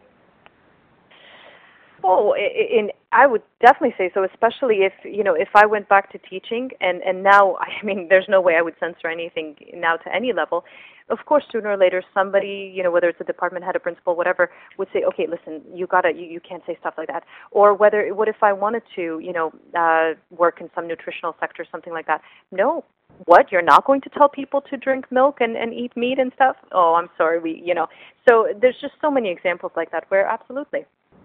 Oh, in, I would definitely say so, especially if, you know, if I went back to teaching, and, and now, I mean, there's no way I would censor anything now to any level. Of course, sooner or later, somebody, you know, whether it's a department head, a principal, whatever, would say, okay, listen, you gotta, you, you can't say stuff like that. Or whether, what if I wanted to, you know, uh, work in some nutritional sector, something like that? No. What, you're not going to tell people to drink milk and, and eat meat and stuff? Oh, I'm sorry, we, you know. So there's just so many examples like that where absolutely.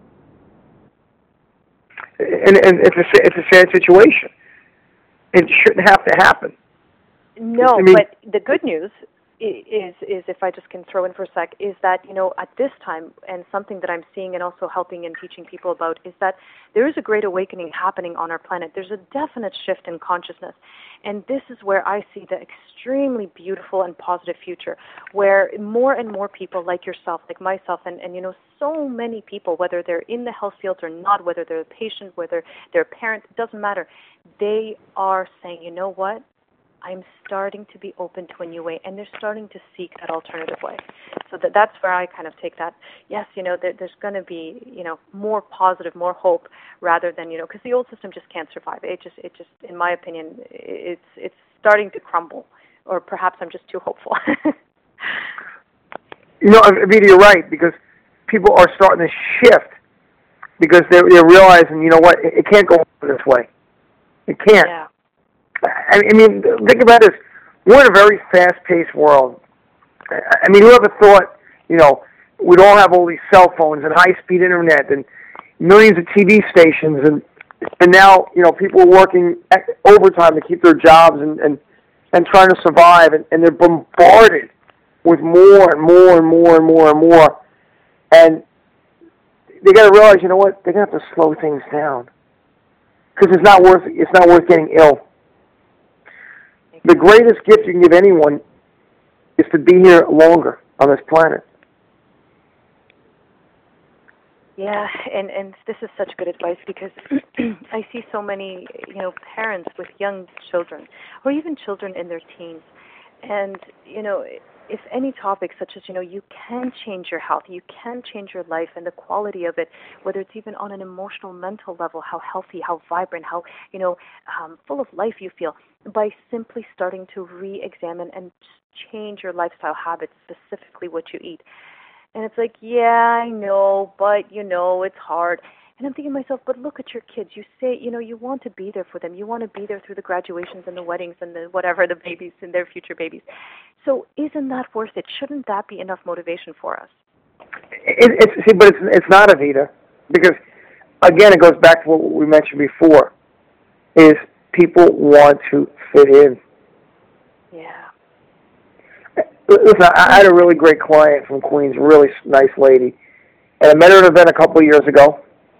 And, and it's a it's a sad situation. It shouldn't have to happen. No, I mean, but the good news is is if I just can throw in for a sec, is that, you know, at this time, and something that I'm seeing and also helping and teaching people about, is that there is a great awakening happening on our planet. There's a definite shift in consciousness. And this is where I see the extremely beautiful and positive future, where more and more people like yourself, like myself, and, and you know, so many people, whether they're in the health fields or not, whether they're a patient, whether they're a parent, it doesn't matter. They are saying, you know what? I'm starting to be open to a new way, and they're starting to seek that alternative way. So that that's where I kind of take that. Yes, you know, there, there's going to be, you know, more positive, more hope, rather than, you know, because the old system just can't survive. It just, it just, in my opinion, it's it's starting to crumble, or perhaps I'm just too hopeful. You know, Evita, you're right, because people are starting to shift because they're, they're realizing, you know what, it, it can't go on this way. It can't. Yeah. I mean, think about this. We're in a very fast-paced world. I mean, whoever thought, you know, we'd all have all these cell phones and high-speed internet and millions of T V stations, and and now, you know, people are working overtime to keep their jobs and, and, and trying to survive, and, and they're bombarded with more and more and more and more and more. And they got to realize, you know what, they're going to have to slow things down because it's not worth it's not worth getting ill. The greatest gift you can give anyone is to be here longer on this planet. Yeah, and, and this is such good advice, because I see so many, you know, parents with young children, or even children in their teens. And, you know, if any topic such as, you know, you can change your health, you can change your life and the quality of it, whether it's even on an emotional, mental level, how healthy, how vibrant, how, you know, um, full of life you feel, by simply starting to re-examine and change your lifestyle habits, specifically what you eat. And it's like, yeah, I know, but, you know, it's hard. And I'm thinking to myself, but look at your kids. You say, you know, you want to be there for them. You want to be there through the graduations and the weddings and the whatever, the babies and their future babies. So isn't that worth it? Shouldn't that be enough motivation for us? It, it's, see, but it's, it's not, Evita, because, again, it goes back to what we mentioned before, is people want to fit in. Yeah. Listen, I had a really great client from Queens, a really nice lady, and I met her at an event a couple of years ago,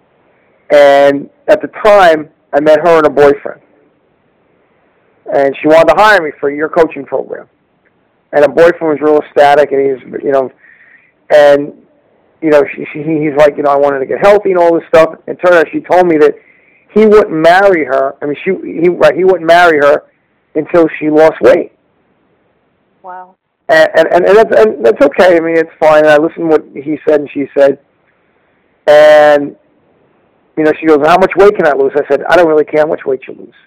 and at the time, I met her and a boyfriend, and she wanted to hire me for your coaching program, and her boyfriend was real ecstatic, and he's, you know, and, you know, she, she, he's like, you know, I wanted to get healthy and all this stuff, and it turned out she told me that he wouldn't marry her, I mean, she, he, right, he wouldn't marry her until she lost weight. Wow. And, and, and, that's, and that's okay. I mean, it's fine. And I listened to what he said and she said. And, you know, she goes, how much weight can I lose? I said, I don't really care how much weight you lose.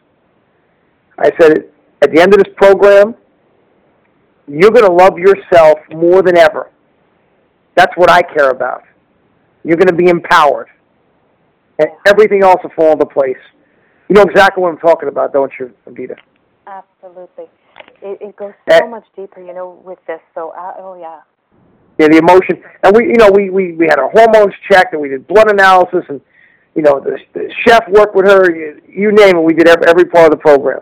I said, at the end of this program, you're going to love yourself more than ever. That's what I care about. You're going to be empowered. And everything else will fall into place. You know exactly what I'm talking about, don't you, Evita? Absolutely. It, it goes so and, much deeper, you know, with this. So, uh, oh yeah. Yeah, the emotion, and we, you know, we, we, we had our hormones checked, and we did blood analysis, and you know, the, the chef worked with her. You, you name it, we did every, every part of the program.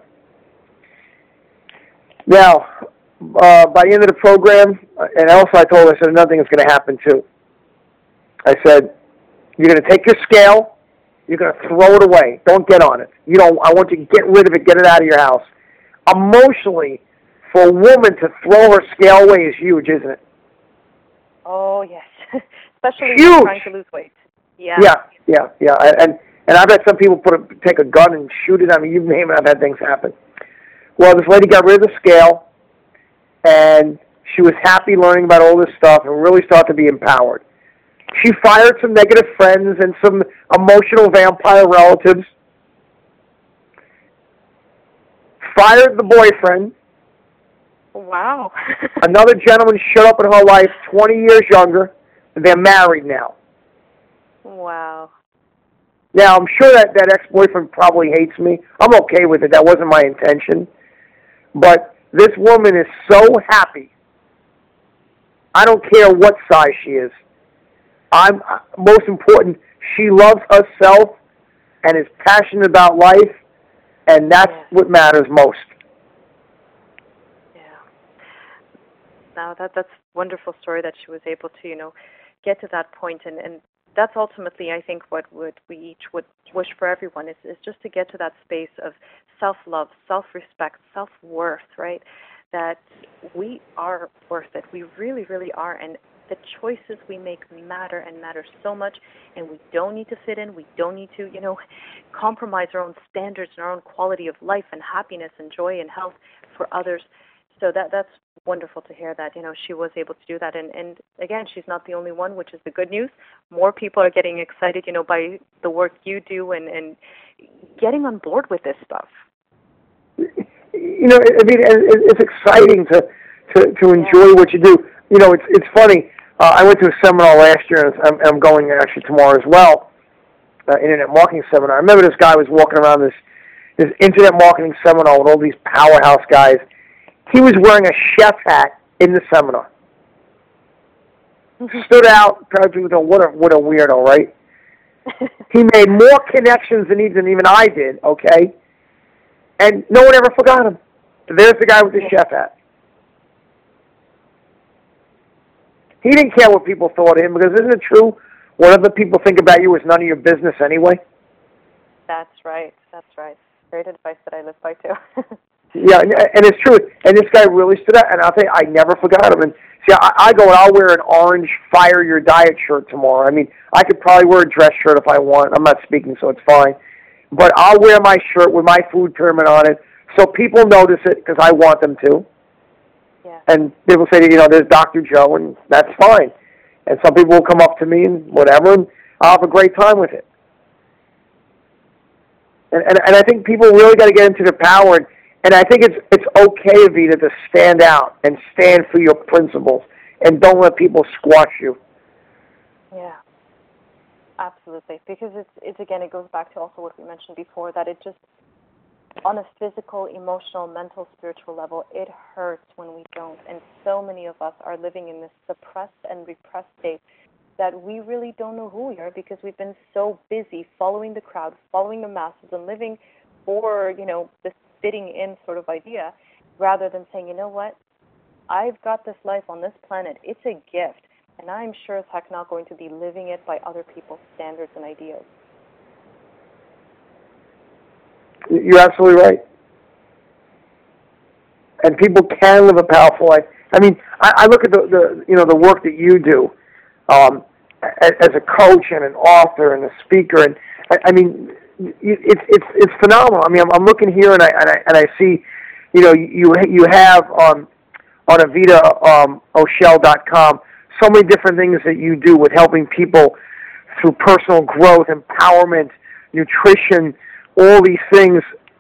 Now, uh, by the end of the program, and also I told her, I said another thing is going to happen too. I said, you're going to take your scale, you're going to throw it away. Don't get on it. You don't. I want you to get rid of it, get it out of your house. Emotionally, for a woman to throw her scale away is huge, isn't it? Oh, yes. Especially when huge. you're trying to lose weight. Yeah. Yeah, yeah, yeah. And and I've had some people put a, take a gun and shoot it. I mean, you name it, I've had things happen. Well, this lady got rid of the scale, and she was happy learning about all this stuff and really started to be empowered. She fired some negative friends and some emotional vampire relatives, fired the boyfriend. Wow. Another gentleman showed up in her life, twenty years younger, and they're married now. Wow. Now, I'm sure that that ex-boyfriend probably hates me. I'm okay with it. That wasn't my intention. But this woman is so happy. I don't care what size she is. I'm most important, she loves herself and is passionate about life, and that's yeah. what matters most. Yeah. Now that that's a wonderful story that she was able to, you know, get to that point, and, and that's ultimately, I think, what would we each would wish for everyone is, is just to get to that space of self-love, self-respect, self-worth, right? That we are worth it. We really, really are, and the choices we make matter and matter so much, and we don't need to fit in. We don't need to, you know, compromise our own standards and our own quality of life and happiness and joy and health for others. So that that's wonderful to hear that, you know, she was able to do that. And, and again, she's not the only one, which is the good news. More people are getting excited, you know, by the work you do and, and getting on board with this stuff. You know, I mean, it's exciting to, to, to enjoy what you do. You know, it's it's funny. Uh, I went to a seminar last year, and I'm, I'm going actually tomorrow as well, uh, internet marketing seminar. I remember this guy was walking around this, this internet marketing seminar with all these powerhouse guys. He was wearing a chef hat in the seminar. Stood out. Probably with a, what a what a weirdo, right? He made more connections than even even I did. Okay, and no one ever forgot him. There's the guy with the chef hat. He didn't care what people thought of him, because isn't it true? What other people think about you is none of your business anyway. That's right. That's right. Great advice that I live by too. Yeah, and, and it's true. And this guy really stood out, and I'll tell you, I never forgot him. And see, I, I go and I'll wear an orange Fire Your Diet shirt tomorrow. I mean, I could probably wear a dress shirt if I want. I'm not speaking, so it's fine. But I'll wear my shirt with my food pyramid on it, so people notice it, because I want them to. Yeah. And people say, you know, there's Doctor Joe, and that's fine. And some people will come up to me and whatever, and I'll have a great time with it. And and, and I think people really got to get into their power. And, and I think it's it's okay, Evita, to stand out and stand for your principles, and don't let people squash you. Yeah, absolutely. Because it's it's again, it goes back to also what we mentioned before, that it just, on a physical, emotional, mental, spiritual level, it hurts when we don't. And so many of us are living in this suppressed and repressed state that we really don't know who we are, because we've been so busy following the crowd, following the masses, and living for, you know, this fitting in sort of idea, rather than saying, you know what, I've got this life on this planet. It's a gift, and I'm sure as heck not going to be living it by other people's standards and ideas. You're absolutely right. And people can live a powerful life. I mean, I, I look at the, the you know the work that you do um, as, as a coach and an author and a speaker, and I, I mean, it's it's it's phenomenal. I mean, I'm, I'm looking here and I and I and I see, you know, you you have um, on Evita um, Ochelle dot com so many different things that you do with helping people through personal growth, empowerment, nutrition, all these things.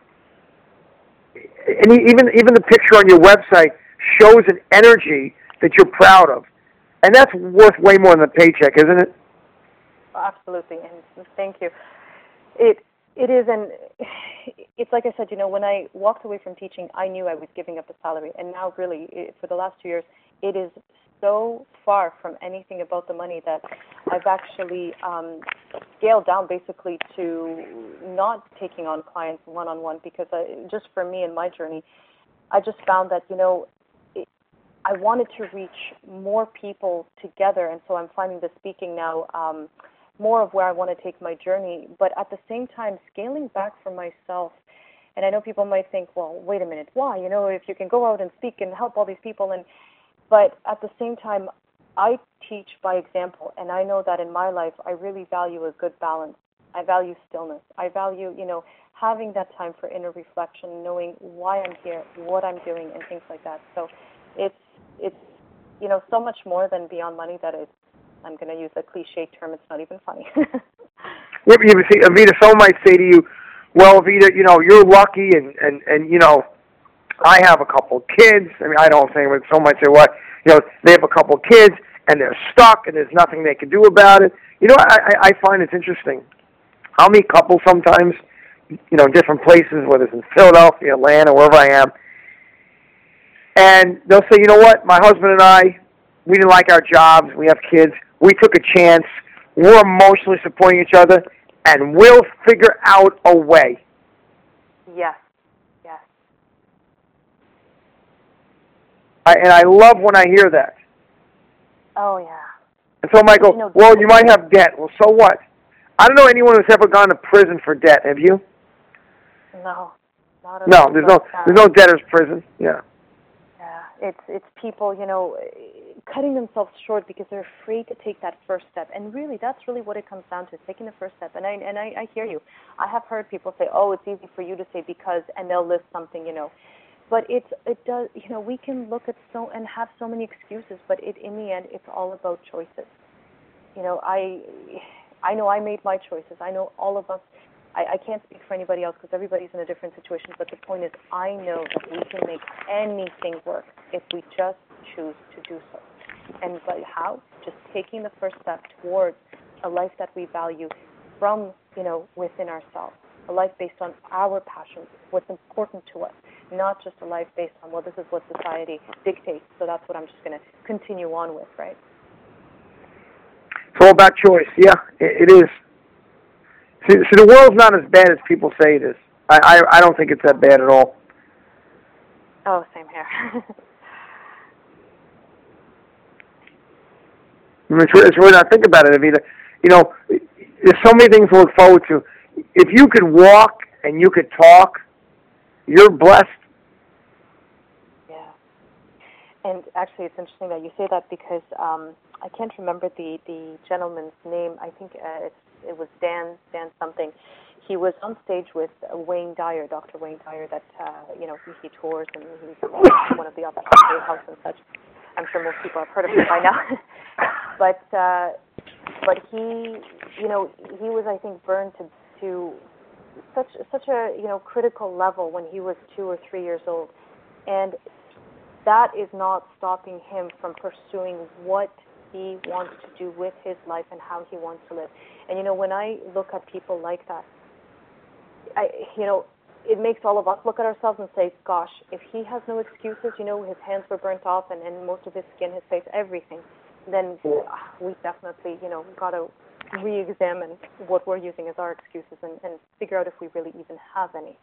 And even even the picture on your website shows an energy that you're proud of. And that's worth way more than a paycheck, isn't it? Absolutely, and thank you. It It is, and it's like I said, you know, when I walked away from teaching, I knew I was giving up the salary. And now really, it, for the last two years, it is so far from anything about the money that I've actually um, scaled down basically to not taking on clients one-on-one, because I, just for me and my journey, I just found that, you know, it, I wanted to reach more people together, and so I'm finding the speaking now um, more of where I want to take my journey, but at the same time, scaling back for myself And I know people might think, well, wait a minute, why? You know, if you can go out and speak and help all these people, and but at the same time, I teach by example, and I know that in my life, I really value a good balance. I value stillness. I value, you know, having that time for inner reflection, knowing why I'm here, what I'm doing, and things like that. So it's, it's you know, so much more than beyond money that it's, I'm going to use a cliche term, it's not even funny. Yeah, you see, Evita, someone might say to you, well, Evita, you know, you're lucky, and, and, and you know, I have a couple kids. I mean, I don't say, but someone might say, what? You know, they have a couple kids, and they're stuck, and there's nothing they can do about it. You know, I, I find it's interesting how many couples sometimes, you know, different places, whether it's in Philadelphia, Atlanta, wherever I am, and they'll say, you know what, my husband and I, we didn't like our jobs, we have kids, we took a chance, we're emotionally supporting each other, and we'll figure out a way. Yes, yes. I, and I love when I hear that. Oh, yeah. And so I might go, you know, well, you might have debt. Well, so what? I don't know anyone who's ever gone to prison for debt. Have you? No. Not at no, all. there's no, there's no debtor's prison. Yeah. Yeah, it's it's people, you know, cutting themselves short because they're afraid to take that first step. And really, that's really what it comes down to, taking the first step. And I and I, I hear you. I have heard people say, oh, it's easy for you to say because, and they'll list something, you know. But it's it does, you know, we can look at so and have so many excuses, but it in the end, it's all about choices. You know, I I know I made my choices. I know all of us. I, I can't speak for anybody else because everybody's in a different situation. But the point is, I know that we can make anything work if we just choose to do so. And but how? Just taking the first step towards a life that we value from, you know, within ourselves. A life based on our passions, what's important to us, not just a life based on, well, this is what society dictates, so that's what I'm just going to continue on with, right? It's all about choice. Yeah, it, it is. See, see, the world's not as bad as people say it is. I, I, I don't think it's that bad at all. Oh, same here. I mean, it's, it's really not think about it, Evita. You know, there's so many things to look forward to. If you could walk and you could talk, you're blessed. Yeah. And actually, it's interesting that you say that because um, I can't remember the, the gentleman's name. I think uh, it's, it was Dan, Dan something. He was on stage with Wayne Dyer, Doctor Wayne Dyer, that, uh, you know, he, he tours and he's one of the officers of the house and such. I'm sure most people have heard of him by now. but uh, but he, you know, he was, I think, burned to to such such a, you know, critical level when he was two or three years old. And that is not stopping him from pursuing what he wants to do with his life and how he wants to live. And, you know, when I look at people like that, I, you know, it makes all of us look at ourselves and say, gosh, if he has no excuses, you know, his hands were burnt off and, and most of his skin, his face, everything, then we definitely, you know, got to re-examine what we're using as our excuses and, and figure out if we really even have any.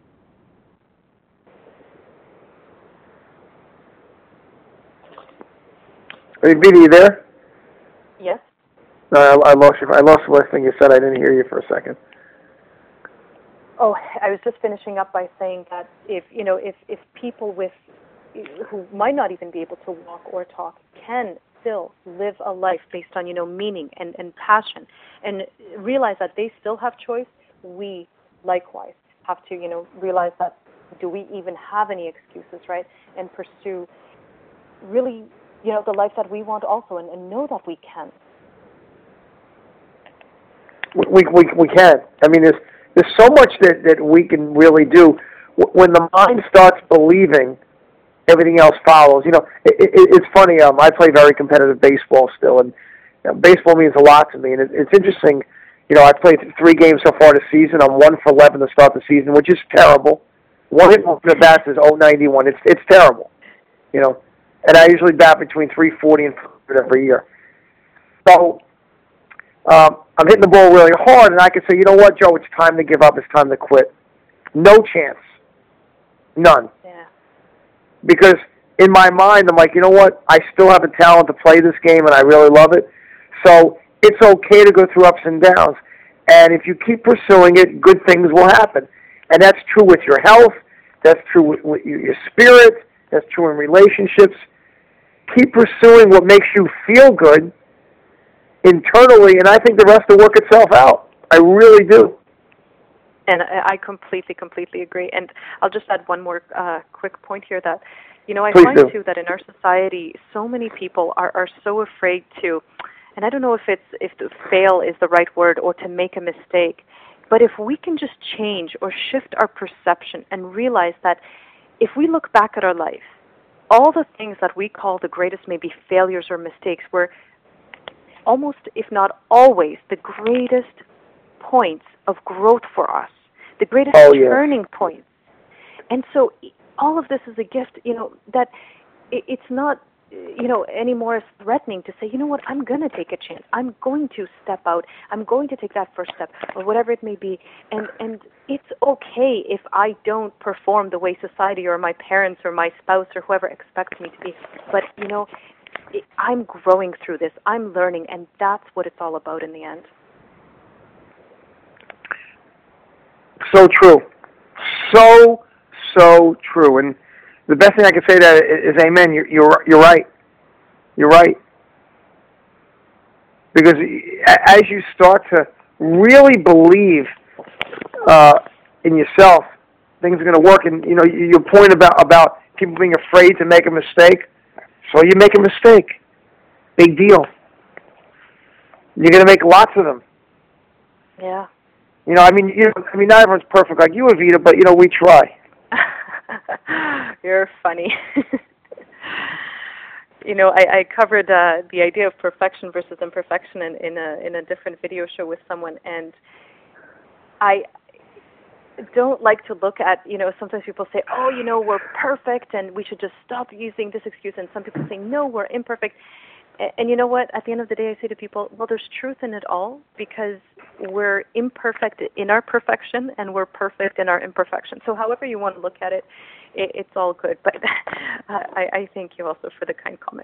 Hey, Vita, you there? Yes. No, I, I lost you. I lost the last thing you said. I didn't hear you for a second. Oh, I was just finishing up by saying that if, you know, if, if people with who might not even be able to walk or talk can still live a life based on, you know, meaning and, and passion and realize that they still have choice, we likewise have to, you know, realize that do we even have any excuses, right? And pursue really, you know, the life that we want also and, and know that we can. We, we, we can. I mean, there's There's so much that, that we can really do. When the mind starts believing, everything else follows. You know, it, it, it's funny. Um, I play very competitive baseball still, and you know, baseball means a lot to me. And it, it's interesting. You know, I played three games so far this season. I'm one for eleven to start the season, which is terrible. One hit from the bat is oh ninety-one. It's it's terrible. You know, and I usually bat between three forty and four hundred every year. So. Um, I'm hitting the ball really hard, and I can say, you know what, Joe, it's time to give up. It's time to quit. No chance. None. Yeah. Because in my mind, I'm like, you know what, I still have the talent to play this game, and I really love it. So it's okay to go through ups and downs. And if you keep pursuing it, good things will happen. And that's true with your health. That's true with, with your spirit. That's true in relationships. Keep pursuing what makes you feel good internally, and I think the rest will work itself out. I really do. And I completely, completely agree. And I'll just add one more uh, quick point here that, you know, I Please find, do. too, that in our society, so many people are, are so afraid to, and I don't know if it's if to fail is the right word or to make a mistake, but if we can just change or shift our perception and realize that if we look back at our life, all the things that we call the greatest maybe failures or mistakes were almost, if not always, the greatest points of growth for us, the greatest oh, yeah. turning points. And so all of this is a gift, you know, that it's not, you know, anymore as threatening to say, you know what, I'm going to take a chance. I'm going to step out. I'm going to take that first step, or whatever it may be. And and it's okay if I don't perform the way society or my parents or my spouse or whoever expects me to be. But, you know, I'm growing through this. I'm learning, and that's what it's all about in the end. So true. So, so true. And the best thing I can say to that is amen. You're, you're, you're right. You're right. Because as you start to really believe uh, in yourself, things are going to work. And, you know, your point about, about people being afraid to make a mistake, so you make a mistake. Big deal. You're going to make lots of them. Yeah. You know, I mean, you know, I mean, not everyone's perfect like you, Evita, but, you know, we try. You're funny. You know, I, I covered uh, the idea of perfection versus imperfection in, in a in a different video show with someone, and I don't like to look at, you know, sometimes people say, oh, you know, we're perfect and we should just stop using this excuse, and some people say, no, we're imperfect. And, and you know what? At the end of the day, I say to people, well, there's truth in it all, because we're imperfect in our perfection and we're perfect in our imperfection. So however you want to look at it, it it's all good. But I, I thank you also for the kind comment.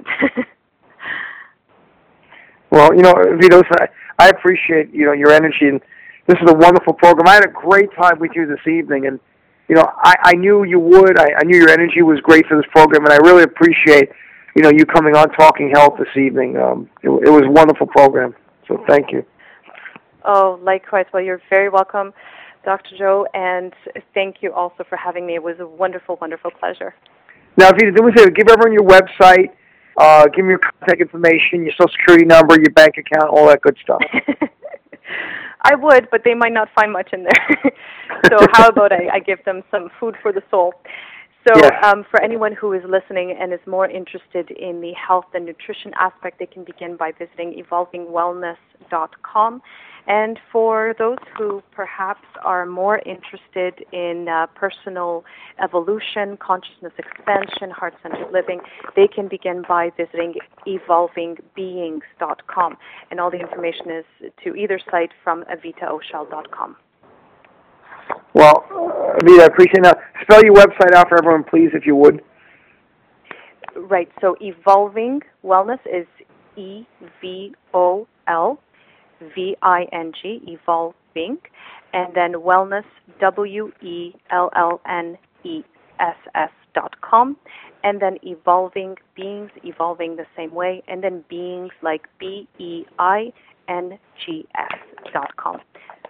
Well, you know, Vito, I, I appreciate, you know, your energy, and this is a wonderful program. I had a great time with you this evening, and, you know, I, I knew you would. I, I knew your energy was great for this program, and I really appreciate, you know, you coming on Talking Health this evening. Um, it, it was a wonderful program, so thank you. Oh, likewise. Well, you're very welcome, Doctor Joe, and thank you also for having me. It was a wonderful, wonderful pleasure. Now, Vita, do me a favor. Give everyone your website. Uh, give me your contact information, your social security number, your bank account, all that good stuff. I would, but they might not find much in there. So how about I, I give them some food for the soul? So yes. um, for anyone who is listening and is more interested in the health and nutrition aspect, they can begin by visiting evolving wellness dot com. And for those who perhaps are more interested in uh, personal evolution, consciousness expansion, heart-centered living, they can begin by visiting evolving beings dot com. And all the information is to either site from evita oshal dot com. Well, uh, Evita, I appreciate that. Spell your website out for everyone, please, if you would. Right. So Evolving Wellness is E V O L V I N G, Evolving, and then Wellness, W E L L N E S S dot com, and then Evolving Beings, evolving the same way, and then Beings like B E I N G S dot com.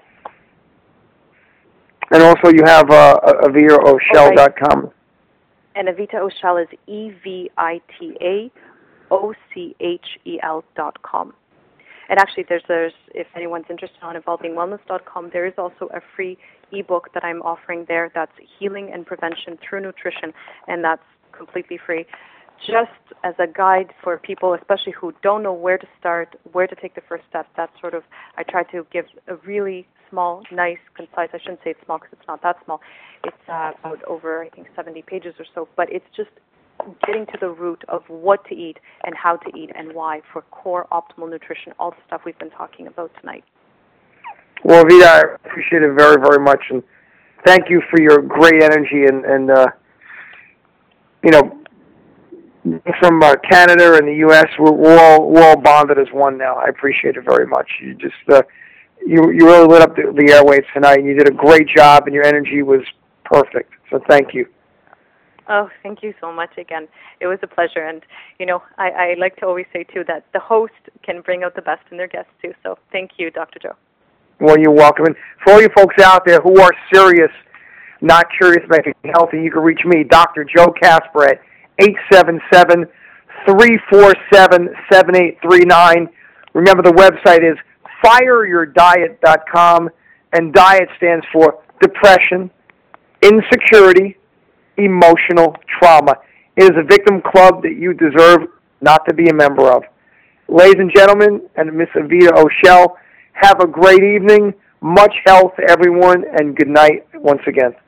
And also you have uh, evita oshal dot com. Oh, right. And Evita Oshal is E V I T A O C H E L dot com. And actually, there's, there's if anyone's interested on evolving wellness dot com, there is also a free ebook that I'm offering there that's Healing and Prevention Through Nutrition, and that's completely free. Just as a guide for people, especially who don't know where to start, where to take the first step, that's sort of, I try to give a really small, nice, concise, I shouldn't say it's small because it's not that small. It's uh, about over, I think, seventy pages or so, but it's just getting to the root of what to eat and how to eat and why for core optimal nutrition, all the stuff we've been talking about tonight. Well, Evita, I appreciate it very, very much, and thank you for your great energy, and, and uh, you know, from uh, Canada and the U S, we're, we're all we're all bonded as one now. I appreciate it very much. You just uh, you you really lit up the, the airwaves tonight, and you did a great job, and your energy was perfect. So thank you. Oh, thank you so much again. It was a pleasure. And, you know, I, I like to always say, too, that the host can bring out the best in their guests, too. So thank you, Doctor Joe. Well, you're welcome. And for all you folks out there who are serious, not curious about getting healthy, you can reach me, Doctor Joe Kasper, at eight seven seven, three four seven, seven eight three nine. Remember, the website is fire your diet dot com, and DIET stands for depression, insecurity, emotional trauma. It is a victim club that you deserve not to be a member of. Ladies and gentlemen, and Miss Evita Oshel, have a great evening. Much health to everyone, and good night once again.